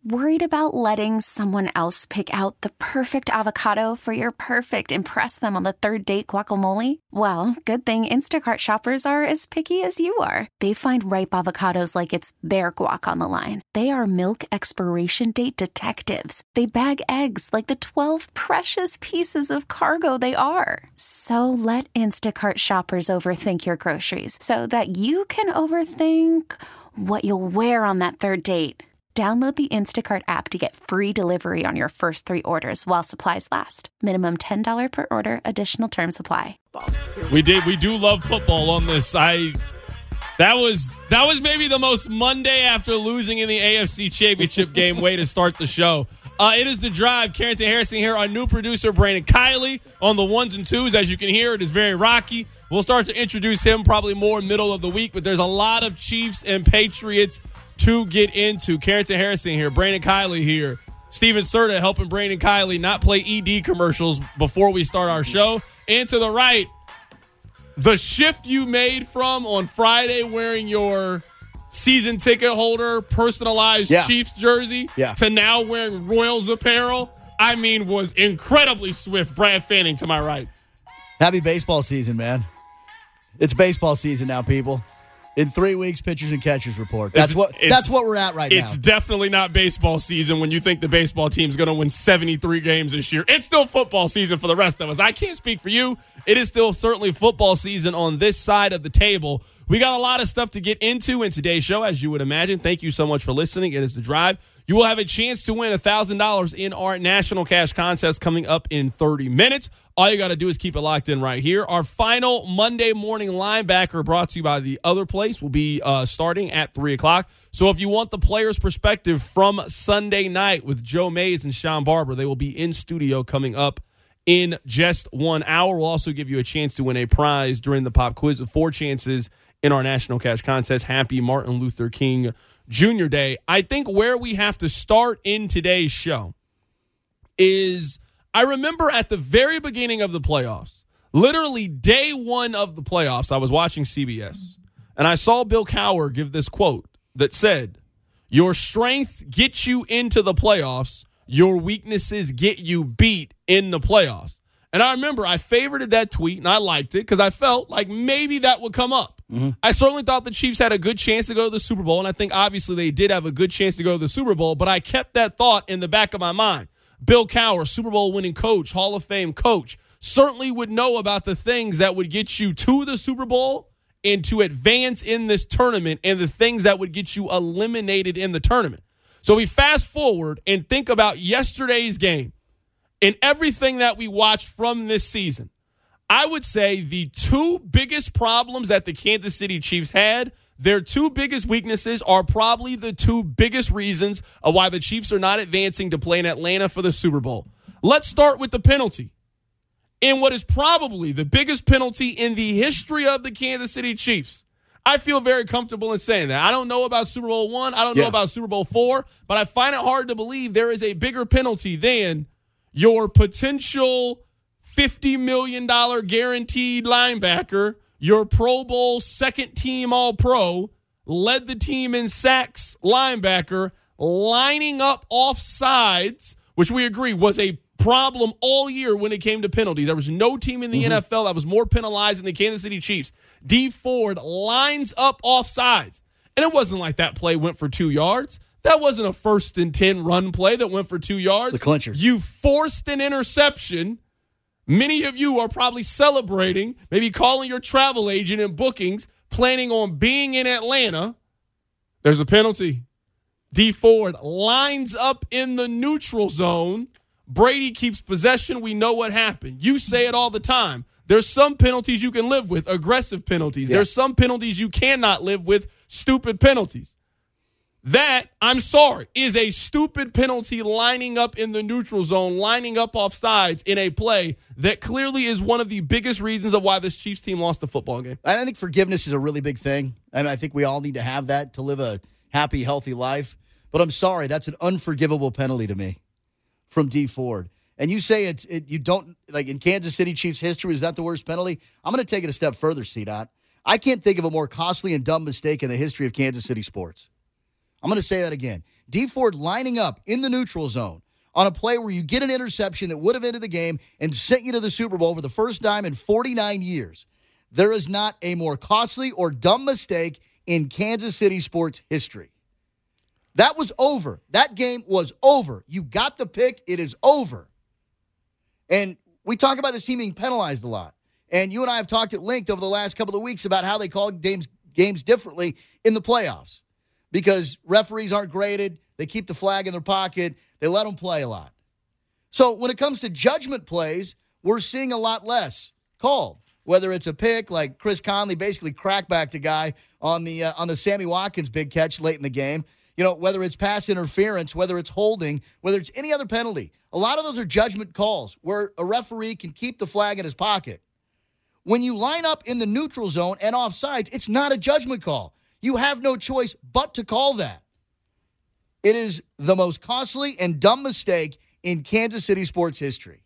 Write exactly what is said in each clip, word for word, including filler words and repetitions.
Worried about letting someone else pick out the perfect avocado for your perfect impress them on the third date guacamole? Well, good thing Instacart shoppers are as picky as you are. They find ripe avocados like it's their guac on the line. They are milk expiration date detectives. They bag eggs like the twelve precious pieces of cargo they are. So let Instacart shoppers overthink your groceries so that you can overthink what you'll wear on that third date. Download the Instacart app to get free delivery on your first three orders while supplies last. Minimum ten dollars per order. Additional terms apply. We did. We do love football on this. I that was that was maybe the most Monday after losing in the A F C Championship game way to start the show. Uh, it is The Drive. Carrington Harrison here. Our new producer, Brandon Kiley, on the ones and twos. As you can hear, it is very rocky. We'll start to introduce him probably more middle of the week, but there's a lot of Chiefs and Patriots to get into. Carrington Harrison here. Brandon Kiley here. Steven Serta helping Brandon Kiley not play E D commercials before we start our show. And to the right, the shift you made from on Friday wearing your season ticket holder, personalized yeah. Chiefs jersey yeah. to now wearing Royals apparel, I mean, was incredibly swift. Brad Fanning to my right. Happy baseball season, man. It's baseball season now, people. In three weeks, pitchers and catchers report. That's it's, what it's, that's what we're at right it's now. It's definitely not baseball season when you think the baseball team's going to win seventy-three games this year. It's still football season for the rest of us. I can't speak for you. It is still certainly football season on this side of the table. We got a lot of stuff to get into in today's show, as you would imagine. Thank you so much for listening. It is The Drive. You will have a chance to win one thousand dollars in our National Cash Contest coming up in thirty minutes. All you got to do is keep it locked in right here. Our final Monday morning linebacker, brought to you by The Other Place, will be uh, starting at three o'clock. So if you want the player's perspective from Sunday night with Joe Mays and Sean Barber, they will be in studio coming up in just one hour. We'll also give you a chance to win a prize during the pop quiz with four chances in our National Cash Contest. Happy Martin Luther King Junior Day. I think where we have to start in today's show is, I remember at the very beginning of the playoffs, literally day one of the playoffs, I was watching C B S, and I saw Bill Cowher give this quote that said, "Your strength gets you into the playoffs. Your weaknesses get you beat in the playoffs." And I remember I favorited that tweet, and I liked it because I felt like maybe that would come up. Mm-hmm. I certainly thought the Chiefs had a good chance to go to the Super Bowl, and I think obviously they did have a good chance to go to the Super Bowl, but I kept that thought in the back of my mind. Bill Cowher, Super Bowl winning coach, Hall of Fame coach, certainly would know about the things that would get you to the Super Bowl and to advance in this tournament, and the things that would get you eliminated in the tournament. So we fast forward and think about yesterday's game and everything that we watched from this season. I would say the two biggest problems that the Kansas City Chiefs had, their two biggest weaknesses, are probably the two biggest reasons of why the Chiefs are not advancing to play in Atlanta for the Super Bowl. Let's start with the penalty. And what is probably the biggest penalty in the history of the Kansas City Chiefs. I feel very comfortable in saying that. I don't know about Super Bowl one. I don't yeah. know about Super Bowl four. But I find it hard to believe there is a bigger penalty than your potential fifty million dollars guaranteed linebacker, your Pro Bowl second-team All-Pro, led the team in sacks linebacker, lining up off sides, which we agree was a problem all year when it came to penalties. There was no team in the mm-hmm. N F L that was more penalized than the Kansas City Chiefs. Dee Ford lines up off sides. And it wasn't like that play went for two yards. That wasn't a first and ten run play that went for two yards. The clincher. You forced an interception. Many of you are probably celebrating, maybe calling your travel agent and bookings, planning on being in Atlanta. There's a penalty. Dee Ford lines up in the neutral zone. Brady keeps possession. We know what happened. You say it all the time. There's some penalties you can live with, aggressive penalties. Yeah. There's some penalties you cannot live with, stupid penalties. That, I'm sorry, is a stupid penalty, lining up in the neutral zone, lining up off sides in a play that clearly is one of the biggest reasons of why this Chiefs team lost the football game. I think forgiveness is a really big thing, and I think we all need to have that to live a happy, healthy life. But I'm sorry, that's an unforgivable penalty to me from Dee Ford. And you say it's it, you don't, like in Kansas City Chiefs history, is that the worst penalty? I'm going to take it a step further, C-Dot. I can't think of a more costly and dumb mistake in the history of Kansas City sports. I'm going to say that again. Dee Ford lining up in the neutral zone on a play where you get an interception that would have ended the game and sent you to the Super Bowl for the first time in forty-nine years. There is not a more costly or dumb mistake in Kansas City sports history. That was over. That game was over. You got the pick. It is over. And we talk about this team being penalized a lot. And you and I have talked at length over the last couple of weeks about how they call games, games differently in the playoffs because referees aren't graded. They keep the flag in their pocket. They let them play a lot. So when it comes to judgment plays, we're seeing a lot less called. Whether it's a pick like Chris Conley basically crackbacked a guy on the uh, on the Sammy Watkins big catch late in the game. You know, whether it's pass interference, whether it's holding, whether it's any other penalty. A lot of those are judgment calls where a referee can keep the flag in his pocket. When you line up in the neutral zone and offsides, it's not a judgment call. You have no choice but to call that. It is the most costly and dumb mistake in Kansas City sports history.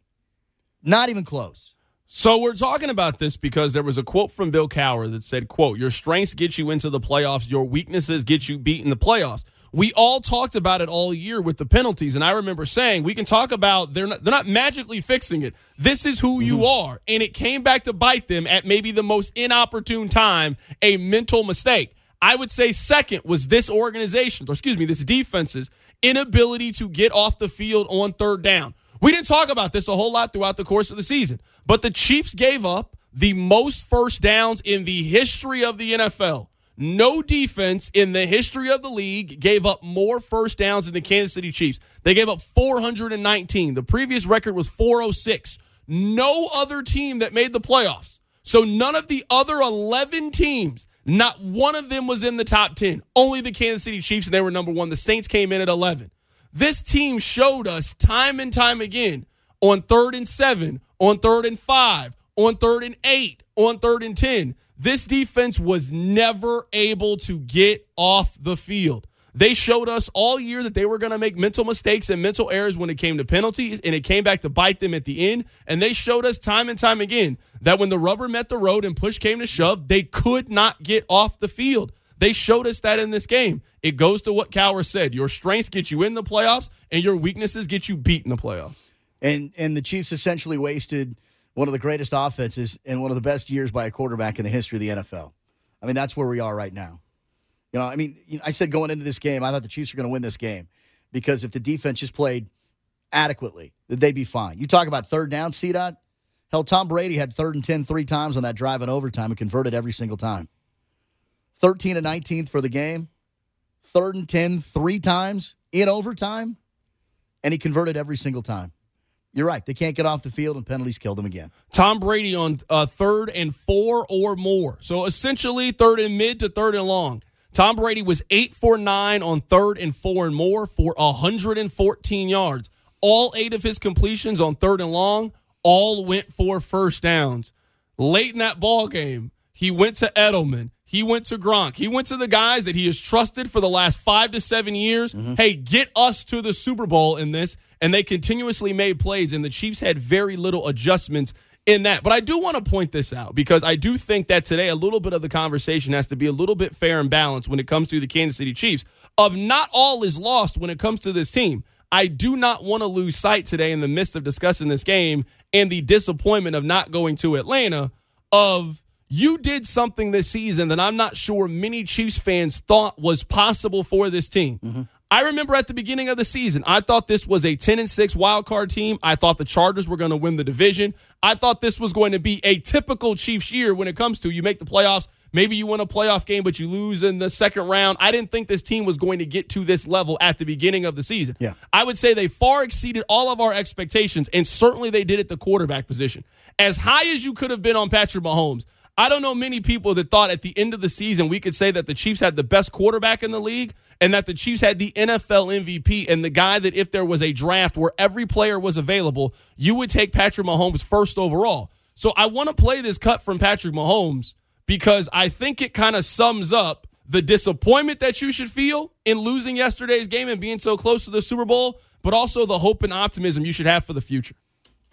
Not even close. So we're talking about this because there was a quote from Bill Cowher that said, quote, your strengths get you into the playoffs, your weaknesses get you beat in the playoffs. We all talked about it all year with the penalties, and I remember saying we can talk about they're not, they're not magically fixing it. This is who you are, and it came back to bite them at maybe the most inopportune time, a mental mistake. I would say second was this organization's, or excuse me, this defense's inability to get off the field on third down. We didn't talk about this a whole lot throughout the course of the season, but the Chiefs gave up the most first downs in the history of the N F L. No defense in the history of the league gave up more first downs than the Kansas City Chiefs. They gave up four hundred nineteen. The previous record was four oh six. No other team that made the playoffs. So none of the other eleven teams, not one of them was in the top ten. Only the Kansas City Chiefs, and they were number one. The Saints came in at eleven. This team showed us time and time again on third and seven, on third and five, on third and eight, on third and ten. This defense was never able to get off the field. They showed us all year that they were going to make mental mistakes and mental errors when it came to penalties, and it came back to bite them at the end. And they showed us time and time again that when the rubber met the road and push came to shove, they could not get off the field. They showed us that in this game. It goes to what Cowher said. Your strengths get you in the playoffs, and your weaknesses get you beat in the playoffs. And and the Chiefs essentially wasted one of the greatest offenses and one of the best years by a quarterback in the history of the N F L. I mean, that's where we are right now. You know, I mean, I said going into this game, I thought the Chiefs were going to win this game because if the defense just played adequately, they'd be fine. You talk about third down, C-Dot. Hell, Tom Brady had third and ten three times on that drive in overtime and converted every single time. thirteen and nineteen for the game. Third and ten three times in overtime, and he converted every single time. You're right. They can't get off the field, and penalties killed him again. Tom Brady on uh, third and four or more. So essentially third and mid to third and long. Tom Brady was eight for nine on third and four and more for one hundred fourteen yards. All eight of his completions on third and long all went for first downs. Late in that ball game, he went to Edelman. He went to Gronk. He went to the guys that he has trusted for the last five to seven years. Mm-hmm. Hey, get us to the Super Bowl in this. And they continuously made plays, and the Chiefs had very little adjustments in that. But I do want to point this out because I do think that today a little bit of the conversation has to be a little bit fair and balanced when it comes to the Kansas City Chiefs. Of not all is lost when it comes to this team. I do not want to lose sight today in the midst of discussing this game and the disappointment of not going to Atlanta of you did something this season that I'm not sure many Chiefs fans thought was possible for this team. Mm-hmm. I remember at the beginning of the season, I thought this was a ten and six wild card team. I thought the Chargers were going to win the division. I thought this was going to be a typical Chiefs year when it comes to you make the playoffs. Maybe you win a playoff game, but you lose in the second round. I didn't think this team was going to get to this level at the beginning of the season. Yeah. I would say they far exceeded all of our expectations, and certainly they did at the quarterback position. As high as you could have been on Patrick Mahomes, I don't know many people that thought at the end of the season we could say that the Chiefs had the best quarterback in the league and that the Chiefs had the N F L M V P and the guy that if there was a draft where every player was available, you would take Patrick Mahomes first overall. So I want to play this cut from Patrick Mahomes because I think it kind of sums up the disappointment that you should feel in losing yesterday's game and being so close to the Super Bowl, but also the hope and optimism you should have for the future.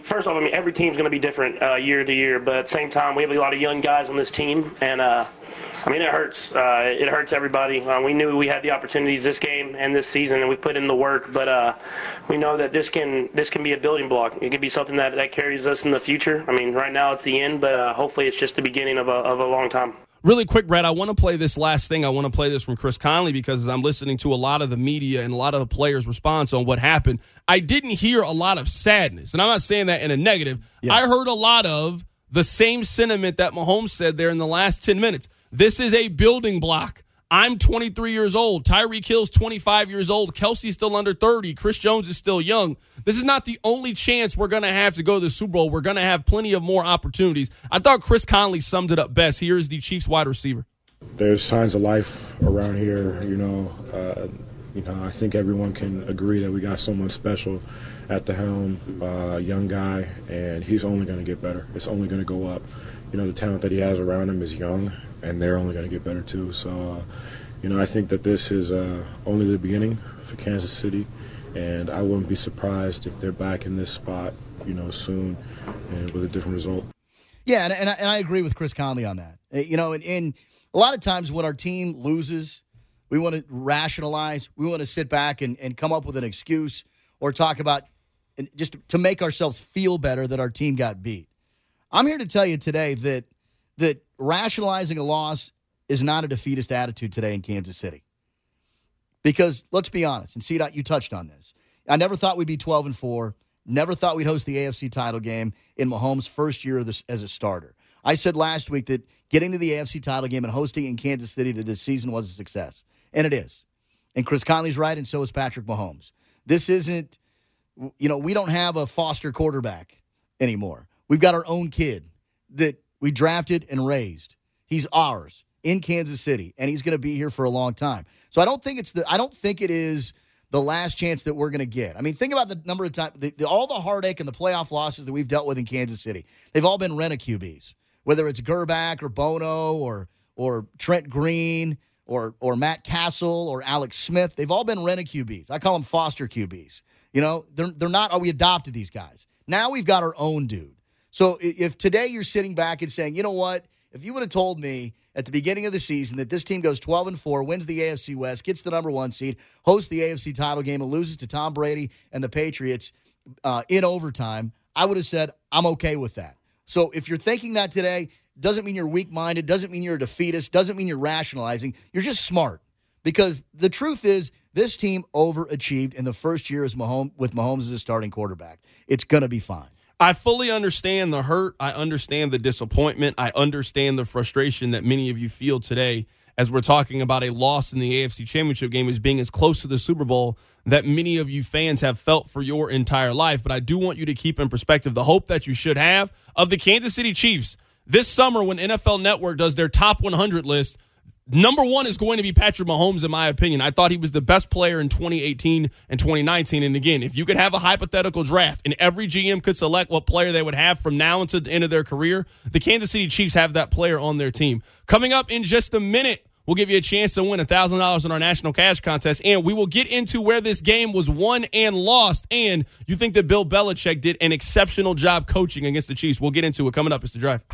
first off, I mean, every team's going to be different uh, year to year, but at the same time, we have a lot of young guys on this team, and uh, I mean, it hurts. Uh, it hurts everybody. Uh, we knew we had the opportunities this game and this season, and we put in the work, but uh, we know that this can this can be a building block. It could be something that, that carries us in the future. I mean, right now it's the end, but uh, hopefully it's just the beginning of a, of a long time. Really quick, Brad, I want to play this last thing. I want to play this from Chris Conley because I'm listening to a lot of the media and a lot of the players' response on what happened. I didn't hear a lot of sadness, and I'm not saying that in a negative. Yeah. I heard a lot of the same sentiment that Mahomes said there in the last ten minutes. This is a building block. I'm twenty-three years old. Tyreek Hill's twenty-five years old. Kelsey's still under thirty. Chris Jones is still young. This is not the only chance we're going to have to go to the Super Bowl. We're going to have plenty of more opportunities. I thought Chris Conley summed it up best. Here is the Chiefs wide receiver. There's signs of life around here. You know, uh, you know. I think everyone can agree that we got someone special at the helm, a uh, young guy, and he's only going to get better. It's only going to go up. You know, the talent that he has around him is young, and they're only going to get better too. So, uh, you know, I think that this is uh, only the beginning for Kansas City, and I wouldn't be surprised if they're back in this spot, you know, soon and with a different result. Yeah, and, and, I, and I agree with Chris Conley on that. You know, and, and a lot of times when our team loses, we want to rationalize. We want to sit back and, and come up with an excuse or talk about just to make ourselves feel better that our team got beat. I'm here to tell you today that that rationalizing a loss is not a defeatist attitude today in Kansas City. Because let's be honest, and C DOT, you touched on this. I never thought we'd be twelve and four. Never thought we'd host the A F C title game in Mahomes' first year as a starter. I said last week that getting to the A F C title game and hosting in Kansas City that this season was a success. And it is. And Chris Conley's right, and so is Patrick Mahomes. This isn't, you know, we don't have a foster quarterback anymore. We've got our own kid that we drafted and raised. He's ours in Kansas City, and he's going to be here for a long time. So I don't think it's the I don't think it is the last chance that we're going to get. I mean, think about the number of times, the, the, all the heartache and the playoff losses that we've dealt with in Kansas City. They've all been rent-a-Q Bs, whether it's Gerback or Bono or or Trent Green or or Matt Castle or Alex Smith. They've all been rent-a-Q Bs. I call them foster Q Bs. You know, they're they're not. Oh, we adopted these guys. Now we've got our own dude. So if today you're sitting back and saying, you know what, if you would have told me at the beginning of the season that this team goes twelve and four, wins the A F C West, gets the number one seed, hosts the A F C title game, and loses to Tom Brady and the Patriots uh, in overtime, I would have said, I'm okay with that. So if you're thinking that today, doesn't mean you're weak-minded, doesn't mean you're a defeatist, doesn't mean you're rationalizing. You're just smart. Because the truth is, this team overachieved in the first year as Mahomes, with Mahomes as a starting quarterback. It's going to be fine. I fully understand the hurt. I understand the disappointment. I understand the frustration that many of you feel today as we're talking about a loss in the A F C Championship game as being as close to the Super Bowl that many of you fans have felt for your entire life. But I do want you to keep in perspective the hope that you should have of the Kansas City Chiefs. This summer when N F L Network does their top one hundred list, number one is going to be Patrick Mahomes, in my opinion. I thought he was the best player in twenty eighteen and twenty nineteen. And again, if you could have a hypothetical draft and every G M could select what player they would have from now until the end of their career, the Kansas City Chiefs have that player on their team. Coming up in just a minute, we'll give you a chance to win one thousand dollars in our National Cash Contest, and we will get into where this game was won and lost, and you think that Bill Belichick did an exceptional job coaching against the Chiefs. We'll get into it. Coming up, it's The Drive.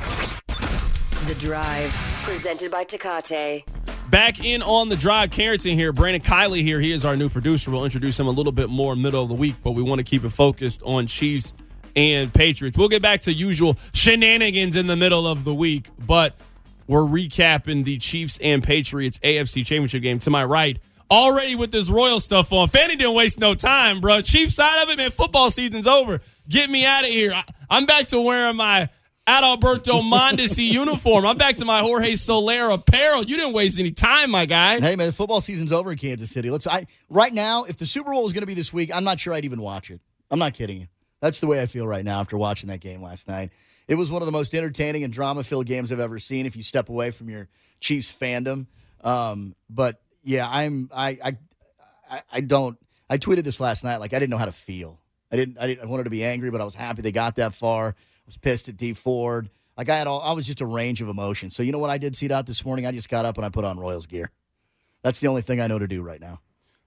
The Drive, presented by Tecate. Back in on The Drive, Carrington here. Brandon Kiley here. He is our new producer. We'll introduce him a little bit more middle of the week, but we want to keep it focused on Chiefs and Patriots. We'll get back to usual shenanigans in the middle of the week, but we're recapping the Chiefs and Patriots A F C Championship game. To my right, already with this Royal stuff on. Fanny didn't waste no time, bro. Chiefs side of it, man. Football season's over. Get me out of here. I, I'm back to wearing my Adalberto Mondesi uniform. I'm back to my Jorge Soler apparel. You didn't waste any time, my guy. Hey, man, the football season's over in Kansas City. Let's. I right now, if the Super Bowl was going to be this week, I'm not sure I'd even watch it. I'm not kidding you. That's the way I feel right now after watching that game last night. It was one of the most entertaining and drama-filled games I've ever seen. If you step away from your Chiefs fandom, um, but yeah, I'm. I, I. I. I don't. I tweeted this last night. Like I didn't know how to feel. I didn't. I didn't. I wanted to be angry, but I was happy they got that far. Was pissed at D Ford. Like I had all, I was just a range of emotions. So you know what I did, C Dot, this morning? I just got up and I put on Royals gear. That's the only thing I know to do right now.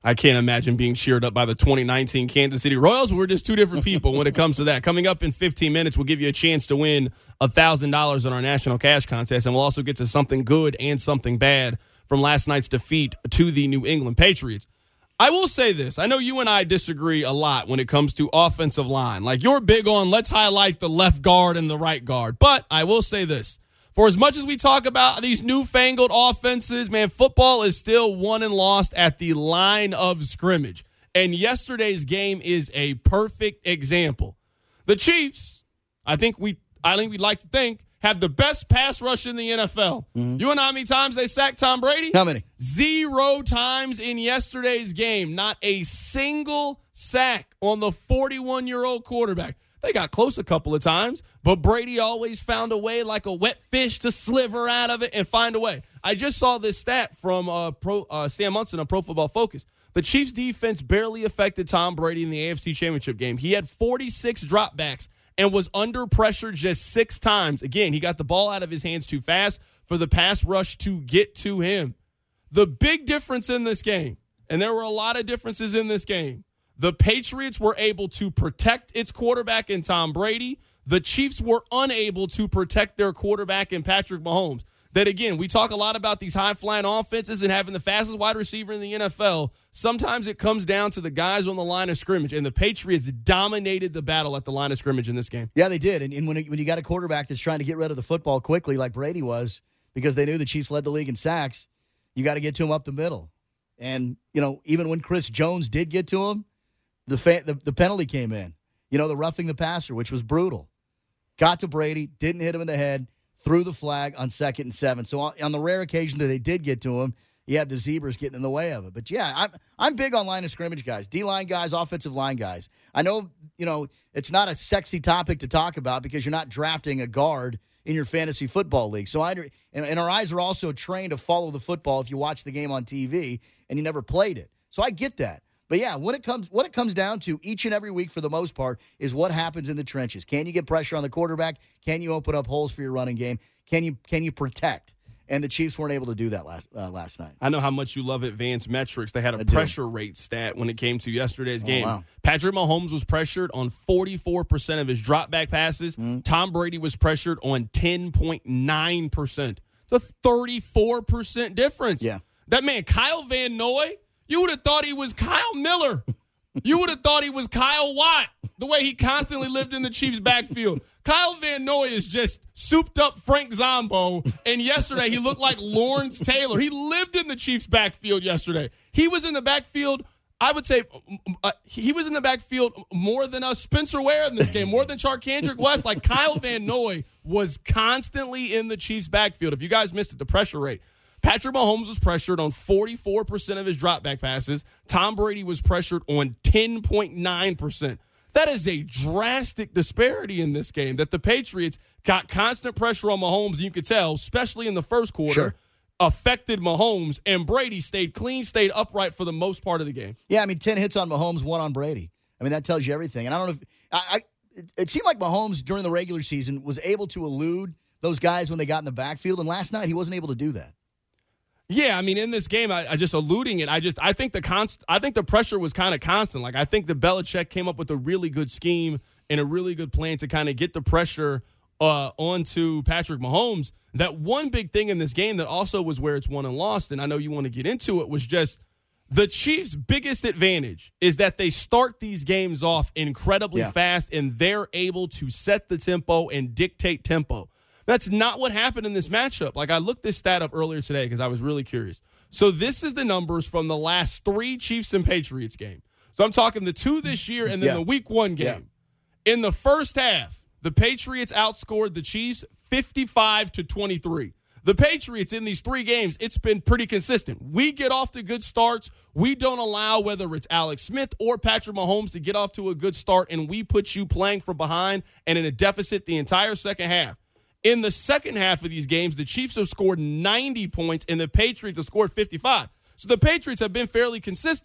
I can't imagine being cheered up by the twenty nineteen Kansas City Royals. We're just two different people when it comes to that. Coming up in fifteen minutes, we'll give you a chance to win one thousand dollars on our National Cash Contest, and we'll also get to something good and something bad from last night's defeat to the New England Patriots. I will say this. I know you and I disagree a lot when it comes to offensive line. Like, you're big on let's highlight the left guard and the right guard. But I will say this. For as much as we talk about these newfangled offenses, man, football is still won and lost at the line of scrimmage. And yesterday's game is a perfect example. The Chiefs, I think we, I think we'd like to think, have the best pass rush in the N F L. Mm-hmm. You know how many times they sacked Tom Brady? How many? Zero times in yesterday's game. Not a single sack on the forty-one-year-old quarterback. They got close a couple of times, but Brady always found a way like a wet fish to sliver out of it and find a way. I just saw this stat from uh, Pro, uh, Sam Munson on Pro Football Focus. The Chiefs' defense barely affected Tom Brady in the A F C Championship game. He had forty-six dropbacks and was under pressure just six times. Again, he got the ball out of his hands too fast for the pass rush to get to him. The big difference in this game, and there were a lot of differences in this game, the Patriots were able to protect its quarterback in Tom Brady. The Chiefs were unable to protect their quarterback in Patrick Mahomes. That, again, we talk a lot about these high-flying offenses and having the fastest wide receiver in the N F L. Sometimes it comes down to the guys on the line of scrimmage, and the Patriots dominated the battle at the line of scrimmage in this game. Yeah, they did. And, and when, it, when you got a quarterback that's trying to get rid of the football quickly like Brady was, because they knew the Chiefs led the league in sacks, you got to get to him up the middle. And, you know, even when Chris Jones did get to him, the, fa- the the penalty came in. You know, the roughing the passer, which was brutal. Got to Brady, didn't hit him in the head, threw the flag on second and seven. So on, on the rare occasion that they did get to him, you had the Zebras getting in the way of it. But, yeah, I'm I'm big on line of scrimmage guys, D-line guys, offensive line guys. I know, you know, it's not a sexy topic to talk about because you're not drafting a guard in your fantasy football league. So I and, and our eyes are also trained to follow the football if you watch the game on T V and you never played it. So I get that. But, yeah, when it comes, what it comes down to each and every week for the most part is what happens in the trenches. Can you get pressure on the quarterback? Can you open up holes for your running game? Can you can you protect? And the Chiefs weren't able to do that last uh, last night. I know how much you love advanced metrics. They had a I pressure do. rate stat when it came to yesterday's Oh, game. wow. Patrick Mahomes was pressured on forty-four percent of his drop back passes. Mm-hmm. Tom Brady was pressured on ten point nine percent. It's a thirty-four percent difference. Yeah. That man, Kyle Van Noy, you would have thought he was Kyle Miller. You would have thought he was Kyle Watt, the way he constantly lived in the Chiefs' backfield. Kyle Van Noy is just souped up Frank Zombo, and yesterday he looked like Lawrence Taylor. He lived in the Chiefs' backfield yesterday. He was in the backfield, I would say, uh, he was in the backfield more than uh, Spencer Ware in this game, more than Charkandrick West. Like, Kyle Van Noy was constantly in the Chiefs' backfield. If you guys missed it, the pressure rate. Patrick Mahomes was pressured on forty-four percent of his dropback passes. Tom Brady was pressured on ten point nine percent. That is a drastic disparity in this game that the Patriots got constant pressure on Mahomes, and you could tell, especially in the first quarter, Sure. affected Mahomes, and Brady stayed clean, stayed upright for the most part of the game. Yeah, I mean, ten hits on Mahomes, one on Brady. I mean, that tells you everything. And I don't know if I, I it, it seemed like Mahomes during the regular season was able to elude those guys when they got in the backfield, and last night he wasn't able to do that. Yeah, I mean, in this game, I, I just alluding it. I just, I think the const, I think the pressure was kind of constant. Like, I think the Belichick came up with a really good scheme and a really good plan to kind of get the pressure uh, onto Patrick Mahomes. That one big thing in this game that also was where it's won and lost, and I know you want to get into it, was just the Chiefs' biggest advantage is that they start these games off incredibly Yeah. fast, and they're able to set the tempo and dictate tempo. That's not what happened in this matchup. Like, I looked this stat up earlier today because I was really curious. So this is the numbers from the last three Chiefs and Patriots game. So I'm talking the two this year and then Yeah. the week one game. In the first half, the Patriots outscored the Chiefs fifty-five to twenty-three. The Patriots in these three games, it's been pretty consistent. We get off to good starts. We don't allow whether it's Alex Smith or Patrick Mahomes to get off to a good start, and we put you playing from behind and in a deficit the entire second half. In the second half of these games, the Chiefs have scored ninety points and the Patriots have scored fifty-five. So the Patriots have been fairly consistent.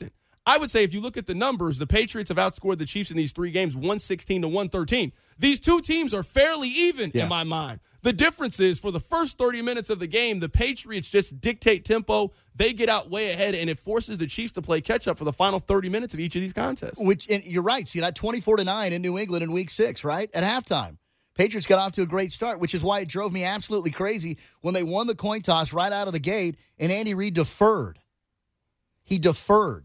I would say if you look at the numbers, the Patriots have outscored the Chiefs in these three games one sixteen to one thirteen. These two teams are fairly even yeah. in my mind. The difference is for the first thirty minutes of the game, the Patriots just dictate tempo. They get out way ahead, and it forces the Chiefs to play catch-up for the final thirty minutes of each of these contests. Which, and you're right. See, that twenty-four to nine in New England in week six, right? At halftime. Patriots got off to a great start, which is why it drove me absolutely crazy when they won the coin toss right out of the gate, and Andy Reid deferred. He deferred.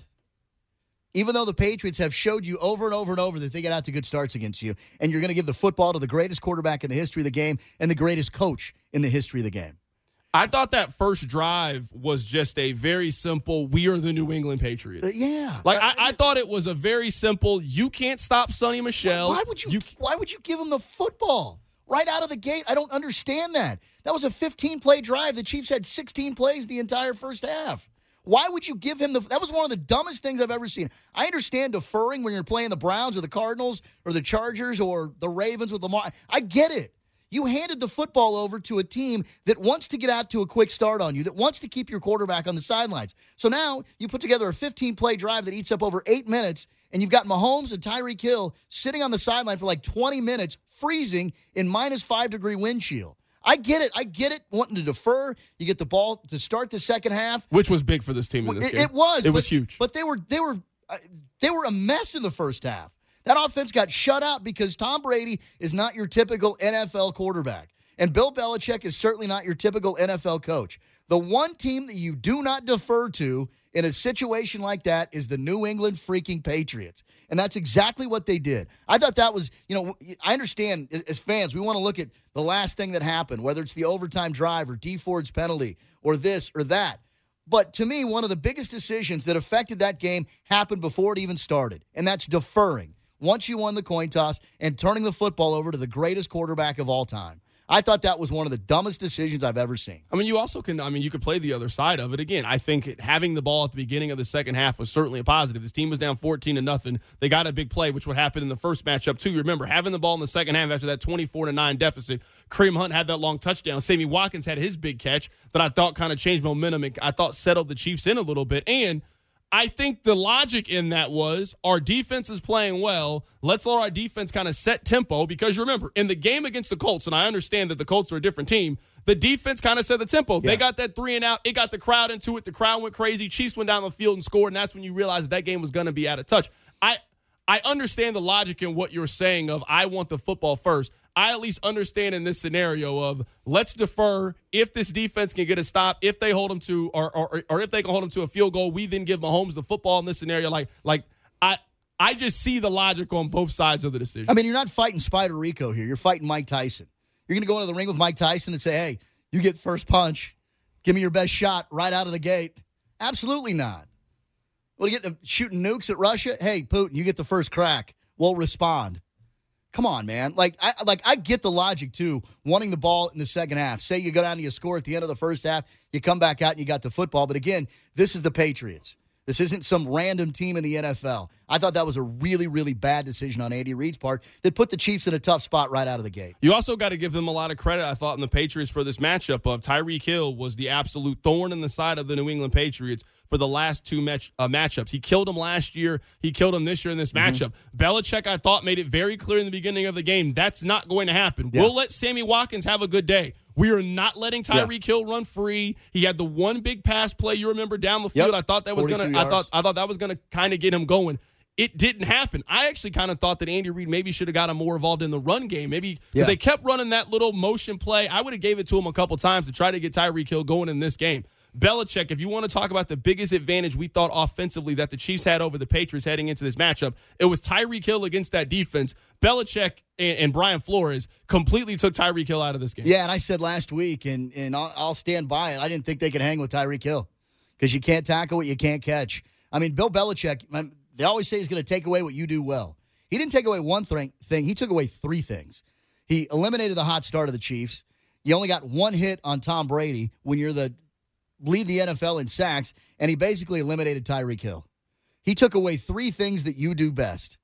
Even though the Patriots have showed you over and over and over that they get out to good starts against you, and you're going to give the football to the greatest quarterback in the history of the game and the greatest coach in the history of the game. I thought that first drive was just a very simple, we are the New England Patriots. Uh, yeah. Like, I, I thought it was a very simple, you can't stop Sonny Michel. Why would you, you Why would you give him the football right out of the gate? I don't understand that. That was a fifteen-play drive. The Chiefs had sixteen plays the entire first half. Why would you give him the – that was one of the dumbest things I've ever seen. I understand deferring when you're playing the Browns or the Cardinals or the Chargers or the Ravens with Lamar. I get it. You handed the football over to a team that wants to get out to a quick start on you, that wants to keep your quarterback on the sidelines. So now you put together a fifteen-play drive that eats up over eight minutes, and you've got Mahomes and Tyreek Hill sitting on the sideline for like twenty minutes, freezing in minus five-degree wind chill. I get it. I get it. Wanting to defer. You get the ball to start the second half. Which was big for this team in this it, game. It was. It but, was huge. But they were they were uh, they were a mess in the first half. That offense got shut out because Tom Brady is not your typical N F L quarterback. And Bill Belichick is certainly not your typical N F L coach. The one team that you do not defer to in a situation like that is the New England freaking Patriots. And that's exactly what they did. I thought that was, you know, I understand as fans, we want to look at the last thing that happened, whether it's the overtime drive or Dee Ford's penalty or this or that. But to me, one of the biggest decisions that affected that game happened before it even started, and that's deferring once you won the coin toss and turning the football over to the greatest quarterback of all time. I thought that was one of the dumbest decisions I've ever seen. I mean, you also can, I mean, you could play the other side of it. Again, I think having the ball at the beginning of the second half was certainly a positive. This team was down fourteen to nothing. They got a big play, which would happen in the first matchup, too. You remember, having the ball in the second half after that twenty-four to nine deficit, Kareem Hunt had that long touchdown. Sammy Watkins had his big catch that I thought kind of changed momentum and I thought settled the Chiefs in a little bit. And I think the logic in that was our defense is playing well. Let's let our defense kind of set tempo because you remember, in the game against the Colts, and I understand that the Colts are a different team, the defense kind of set the tempo. Yeah. They got that three and out. It got the crowd into it. The crowd went crazy. Chiefs went down the field and scored, and that's when you realized that, that game was going to be out of touch. I I understand the logic in what you're saying of I want the football first. I at least understand in this scenario of let's defer. If this defense can get a stop, if they hold them to, or or, or if they can hold them to a field goal, we then give Mahomes the football in this scenario. Like, like I I just see the logic on both sides of the decision. I mean, you're not fighting Spider Rico here. You're fighting Mike Tyson. You're going to go into the ring with Mike Tyson and say, hey, you get first punch. Give me your best shot right out of the gate. Absolutely not. What, do you get shooting nukes at Russia? Hey, Putin, you get the first crack. We'll respond. Come on, man. Like I like I get the logic, too, wanting the ball in the second half. Say you go down and you score at the end of the first half, you come back out and you got the football. But, again, this is the Patriots. This isn't some random team in the N F L. I thought that was a really, really bad decision on Andy Reid's part that put the Chiefs in a tough spot right out of the gate. You also got to give them a lot of credit, I thought, in the Patriots for this matchup of Tyreek Hill was the absolute thorn in the side of the New England Patriots for the last two match, uh, matchups. He killed him last year. He killed him this year in this mm-hmm. matchup. Belichick, I thought, made it very clear in the beginning of the game that's not going to happen. Yeah. We'll let Sammy Watkins have a good day. We are not letting Tyreek yeah. Hill run free. He had the one big pass play you remember down the field. Yep. I thought that was gonna. Yards. I thought I thought that was gonna kind of get him going. It didn't happen. I actually kind of thought that Andy Reid maybe should have got him more involved in the run game. Maybe because yeah. they kept running that little motion play. I would have gave it to him a couple times to try to get Tyreek Hill going in this game. Belichick, if you want to talk about the biggest advantage we thought offensively that the Chiefs had over the Patriots heading into this matchup, it was Tyreek Hill against that defense. Belichick and, and Brian Flores completely took Tyreek Hill out of this game. Yeah, and I said last week, and, and I'll, I'll stand by it, I didn't think they could hang with Tyreek Hill because you can't tackle what you can't catch. I mean, Bill Belichick, they always say he's going to take away what you do well. He didn't take away one thing. He took away three things. He eliminated the hot start of the Chiefs. You only got one hit on Tom Brady when you're the lead the N F L in sacks, and he basically eliminated Tyreek Hill. He took away three things that you do best.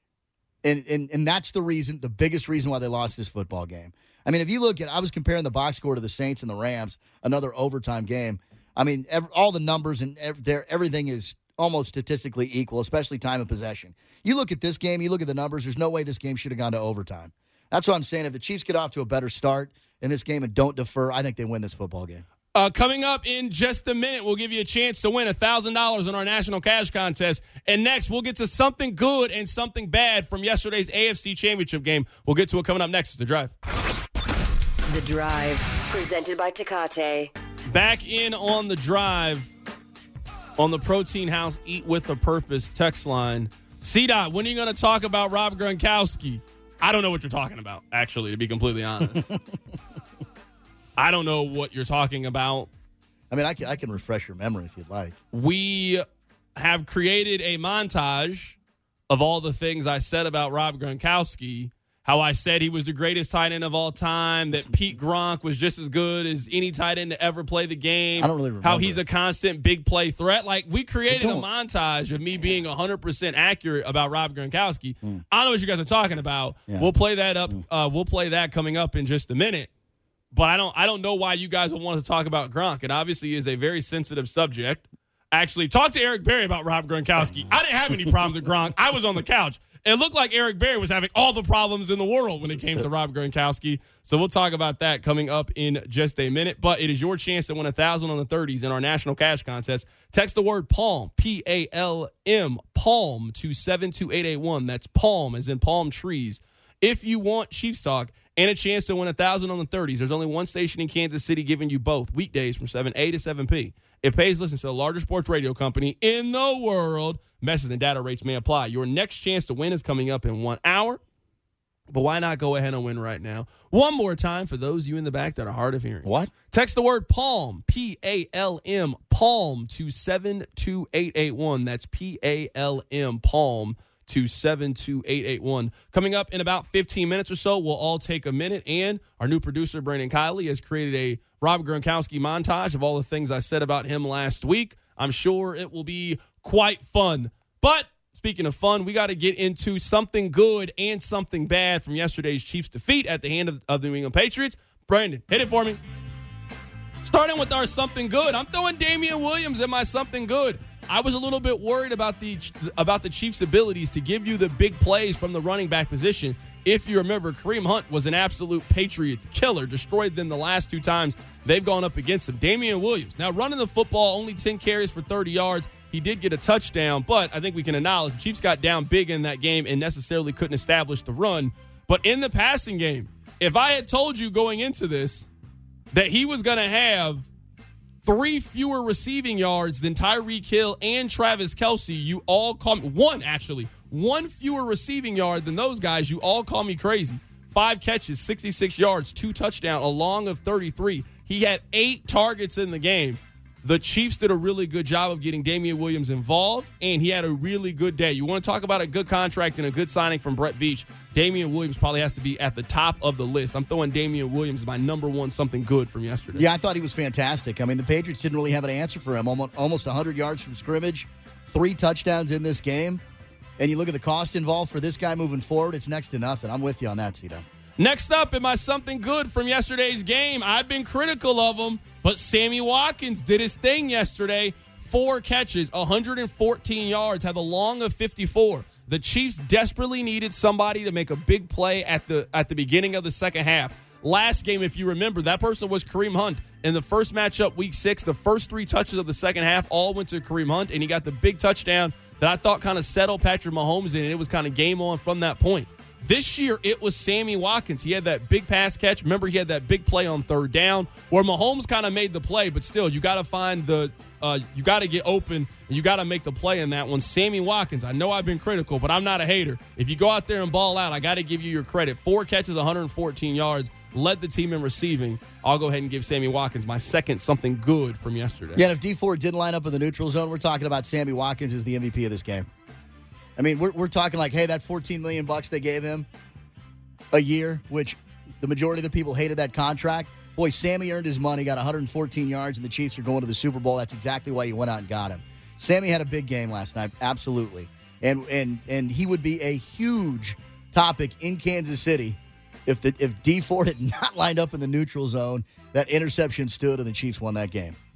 And, and and that's the reason, the biggest reason why they lost this football game. I mean, if you look at, I was comparing the box score to the Saints and the Rams, another overtime game. I mean, every, all the numbers and every, everything is almost statistically equal, especially time of possession. You look at this game, you look at the numbers, there's no way this game should have gone to overtime. That's what I'm saying. If the Chiefs get off to a better start in this game and don't defer, I think they win this football game. Uh, coming up in just a minute, we'll give you a chance to win one thousand dollars in our national cash contest. And next, we'll get to something good and something bad from yesterday's A F C Championship game. We'll get to it coming up next. It's The Drive. The Drive, presented by Tecate. Back in on The Drive on the Protein House Eat With a Purpose text line. C-Dot, when are you going to talk about Rob Gronkowski? I don't know what you're talking about, actually, to be completely honest. I don't know what you're talking about. I mean, I can, I can refresh your memory if you'd like. We have created a montage of all the things I said about Rob Gronkowski, how I said he was the greatest tight end of all time, that Pete Gronk was just as good as any tight end to ever play the game. I don't really remember. How he's a constant big play threat. Like, we created a montage of me being one hundred percent accurate about Rob Gronkowski. Mm. I don't know what you guys are talking about. Yeah. We'll play that up. Mm. Uh, we'll play that coming up in just a minute. But I don't I don't know why you guys would want to talk about Gronk. It obviously is a very sensitive subject. Actually, talk to Eric Berry about Rob Gronkowski. I didn't have any problems with Gronk. I was on the couch. It looked like Eric Berry was having all the problems in the world when it came to Rob Gronkowski. So we'll talk about that coming up in just a minute. But it is your chance to win one thousand dollars on the thirties in our national cash contest. Text the word PALM, P A L M, PALM to seven two eight eight one. That's PALM as in palm trees. If you want Chiefs Talk and a chance to win one thousand dollars on the thirties, there's only one station in Kansas City giving you both weekdays from seven A to seven P. It pays listen to the largest sports radio company in the world. Message and data rates may apply. Your next chance to win is coming up in one hour. But why not go ahead and win right now? One more time for those of you in the back that are hard of hearing. What? Text the word PALM, P A L M, PALM to seven two eight eight one. That's P A L M, PALM to seven two eight eight one. Coming up in about fifteen minutes or so, we'll all take a minute, and our new producer, Brandon Kiley, has created a Rob Gronkowski montage of all the things I said about him last week. I'm sure it will be quite fun. But speaking of fun, we got to get into something good and something bad from yesterday's Chiefs defeat at the hand of, of the New England Patriots. Brandon, hit it for me. Starting with our something good, I'm throwing Damian Williams in my something good. I was a little bit worried about the about the Chiefs' abilities to give you the big plays from the running back position. If you remember, Kareem Hunt was an absolute Patriots killer, destroyed them the last two times they've gone up against him. Damian Williams, now running the football, only ten carries for thirty yards. He did get a touchdown, but I think we can acknowledge the Chiefs got down big in that game and necessarily couldn't establish the run. But in the passing game, if I had told you going into this that he was going to have three fewer receiving yards than Tyreek Hill and Travis Kelce, you all call me, one actually, one fewer receiving yard than those guys, you all call me crazy. Five catches, sixty-six yards, two touchdowns, a long of thirty-three. He had eight targets in the game. The Chiefs did a really good job of getting Damian Williams involved, and he had a really good day. You want to talk about a good contract and a good signing from Brett Veach, Damian Williams probably has to be at the top of the list. I'm throwing Damian Williams as my number one something good from yesterday. Yeah, I thought he was fantastic. I mean, the Patriots didn't really have an answer for him. Almost one hundred yards from scrimmage, three touchdowns in this game. And you look at the cost involved for this guy moving forward, it's next to nothing. I'm with you on that, Cito. Next up in my something good from yesterday's game, I've been critical of him, but Sammy Watkins did his thing yesterday. Four catches, one hundred fourteen yards, had a long of fifty-four. The Chiefs desperately needed somebody to make a big play at the at the beginning of the second half. Last game, if you remember, that person was Kareem Hunt. In the first matchup, week six, the first three touches of the second half all went to Kareem Hunt, and he got the big touchdown that I thought kind of settled Patrick Mahomes in, and it was kind of game on from that point. This year, it was Sammy Watkins. He had that big pass catch. Remember, he had that big play on third down where Mahomes kind of made the play, but still, you got to find the uh, – you got to get open, and you got to make the play in that one. Sammy Watkins, I know I've been critical, but I'm not a hater. If you go out there and ball out, I got to give you your credit. Four catches, one hundred fourteen yards, led the team in receiving. I'll go ahead and give Sammy Watkins my second something good from yesterday. Yeah, and if D four didn't line up in the neutral zone, we're talking about Sammy Watkins as the M V P of this game. I mean, we're we're talking like, hey, that fourteen million bucks they gave him a year, which the majority of the people hated that contract. Boy, Sammy earned his money, got one hundred fourteen yards, and the Chiefs are going to the Super Bowl. That's exactly why you went out and got him. Sammy had a big game last night, absolutely. And and and he would be a huge topic in Kansas City if the if D Ford had not lined up in the neutral zone. That interception stood, and the Chiefs won that game.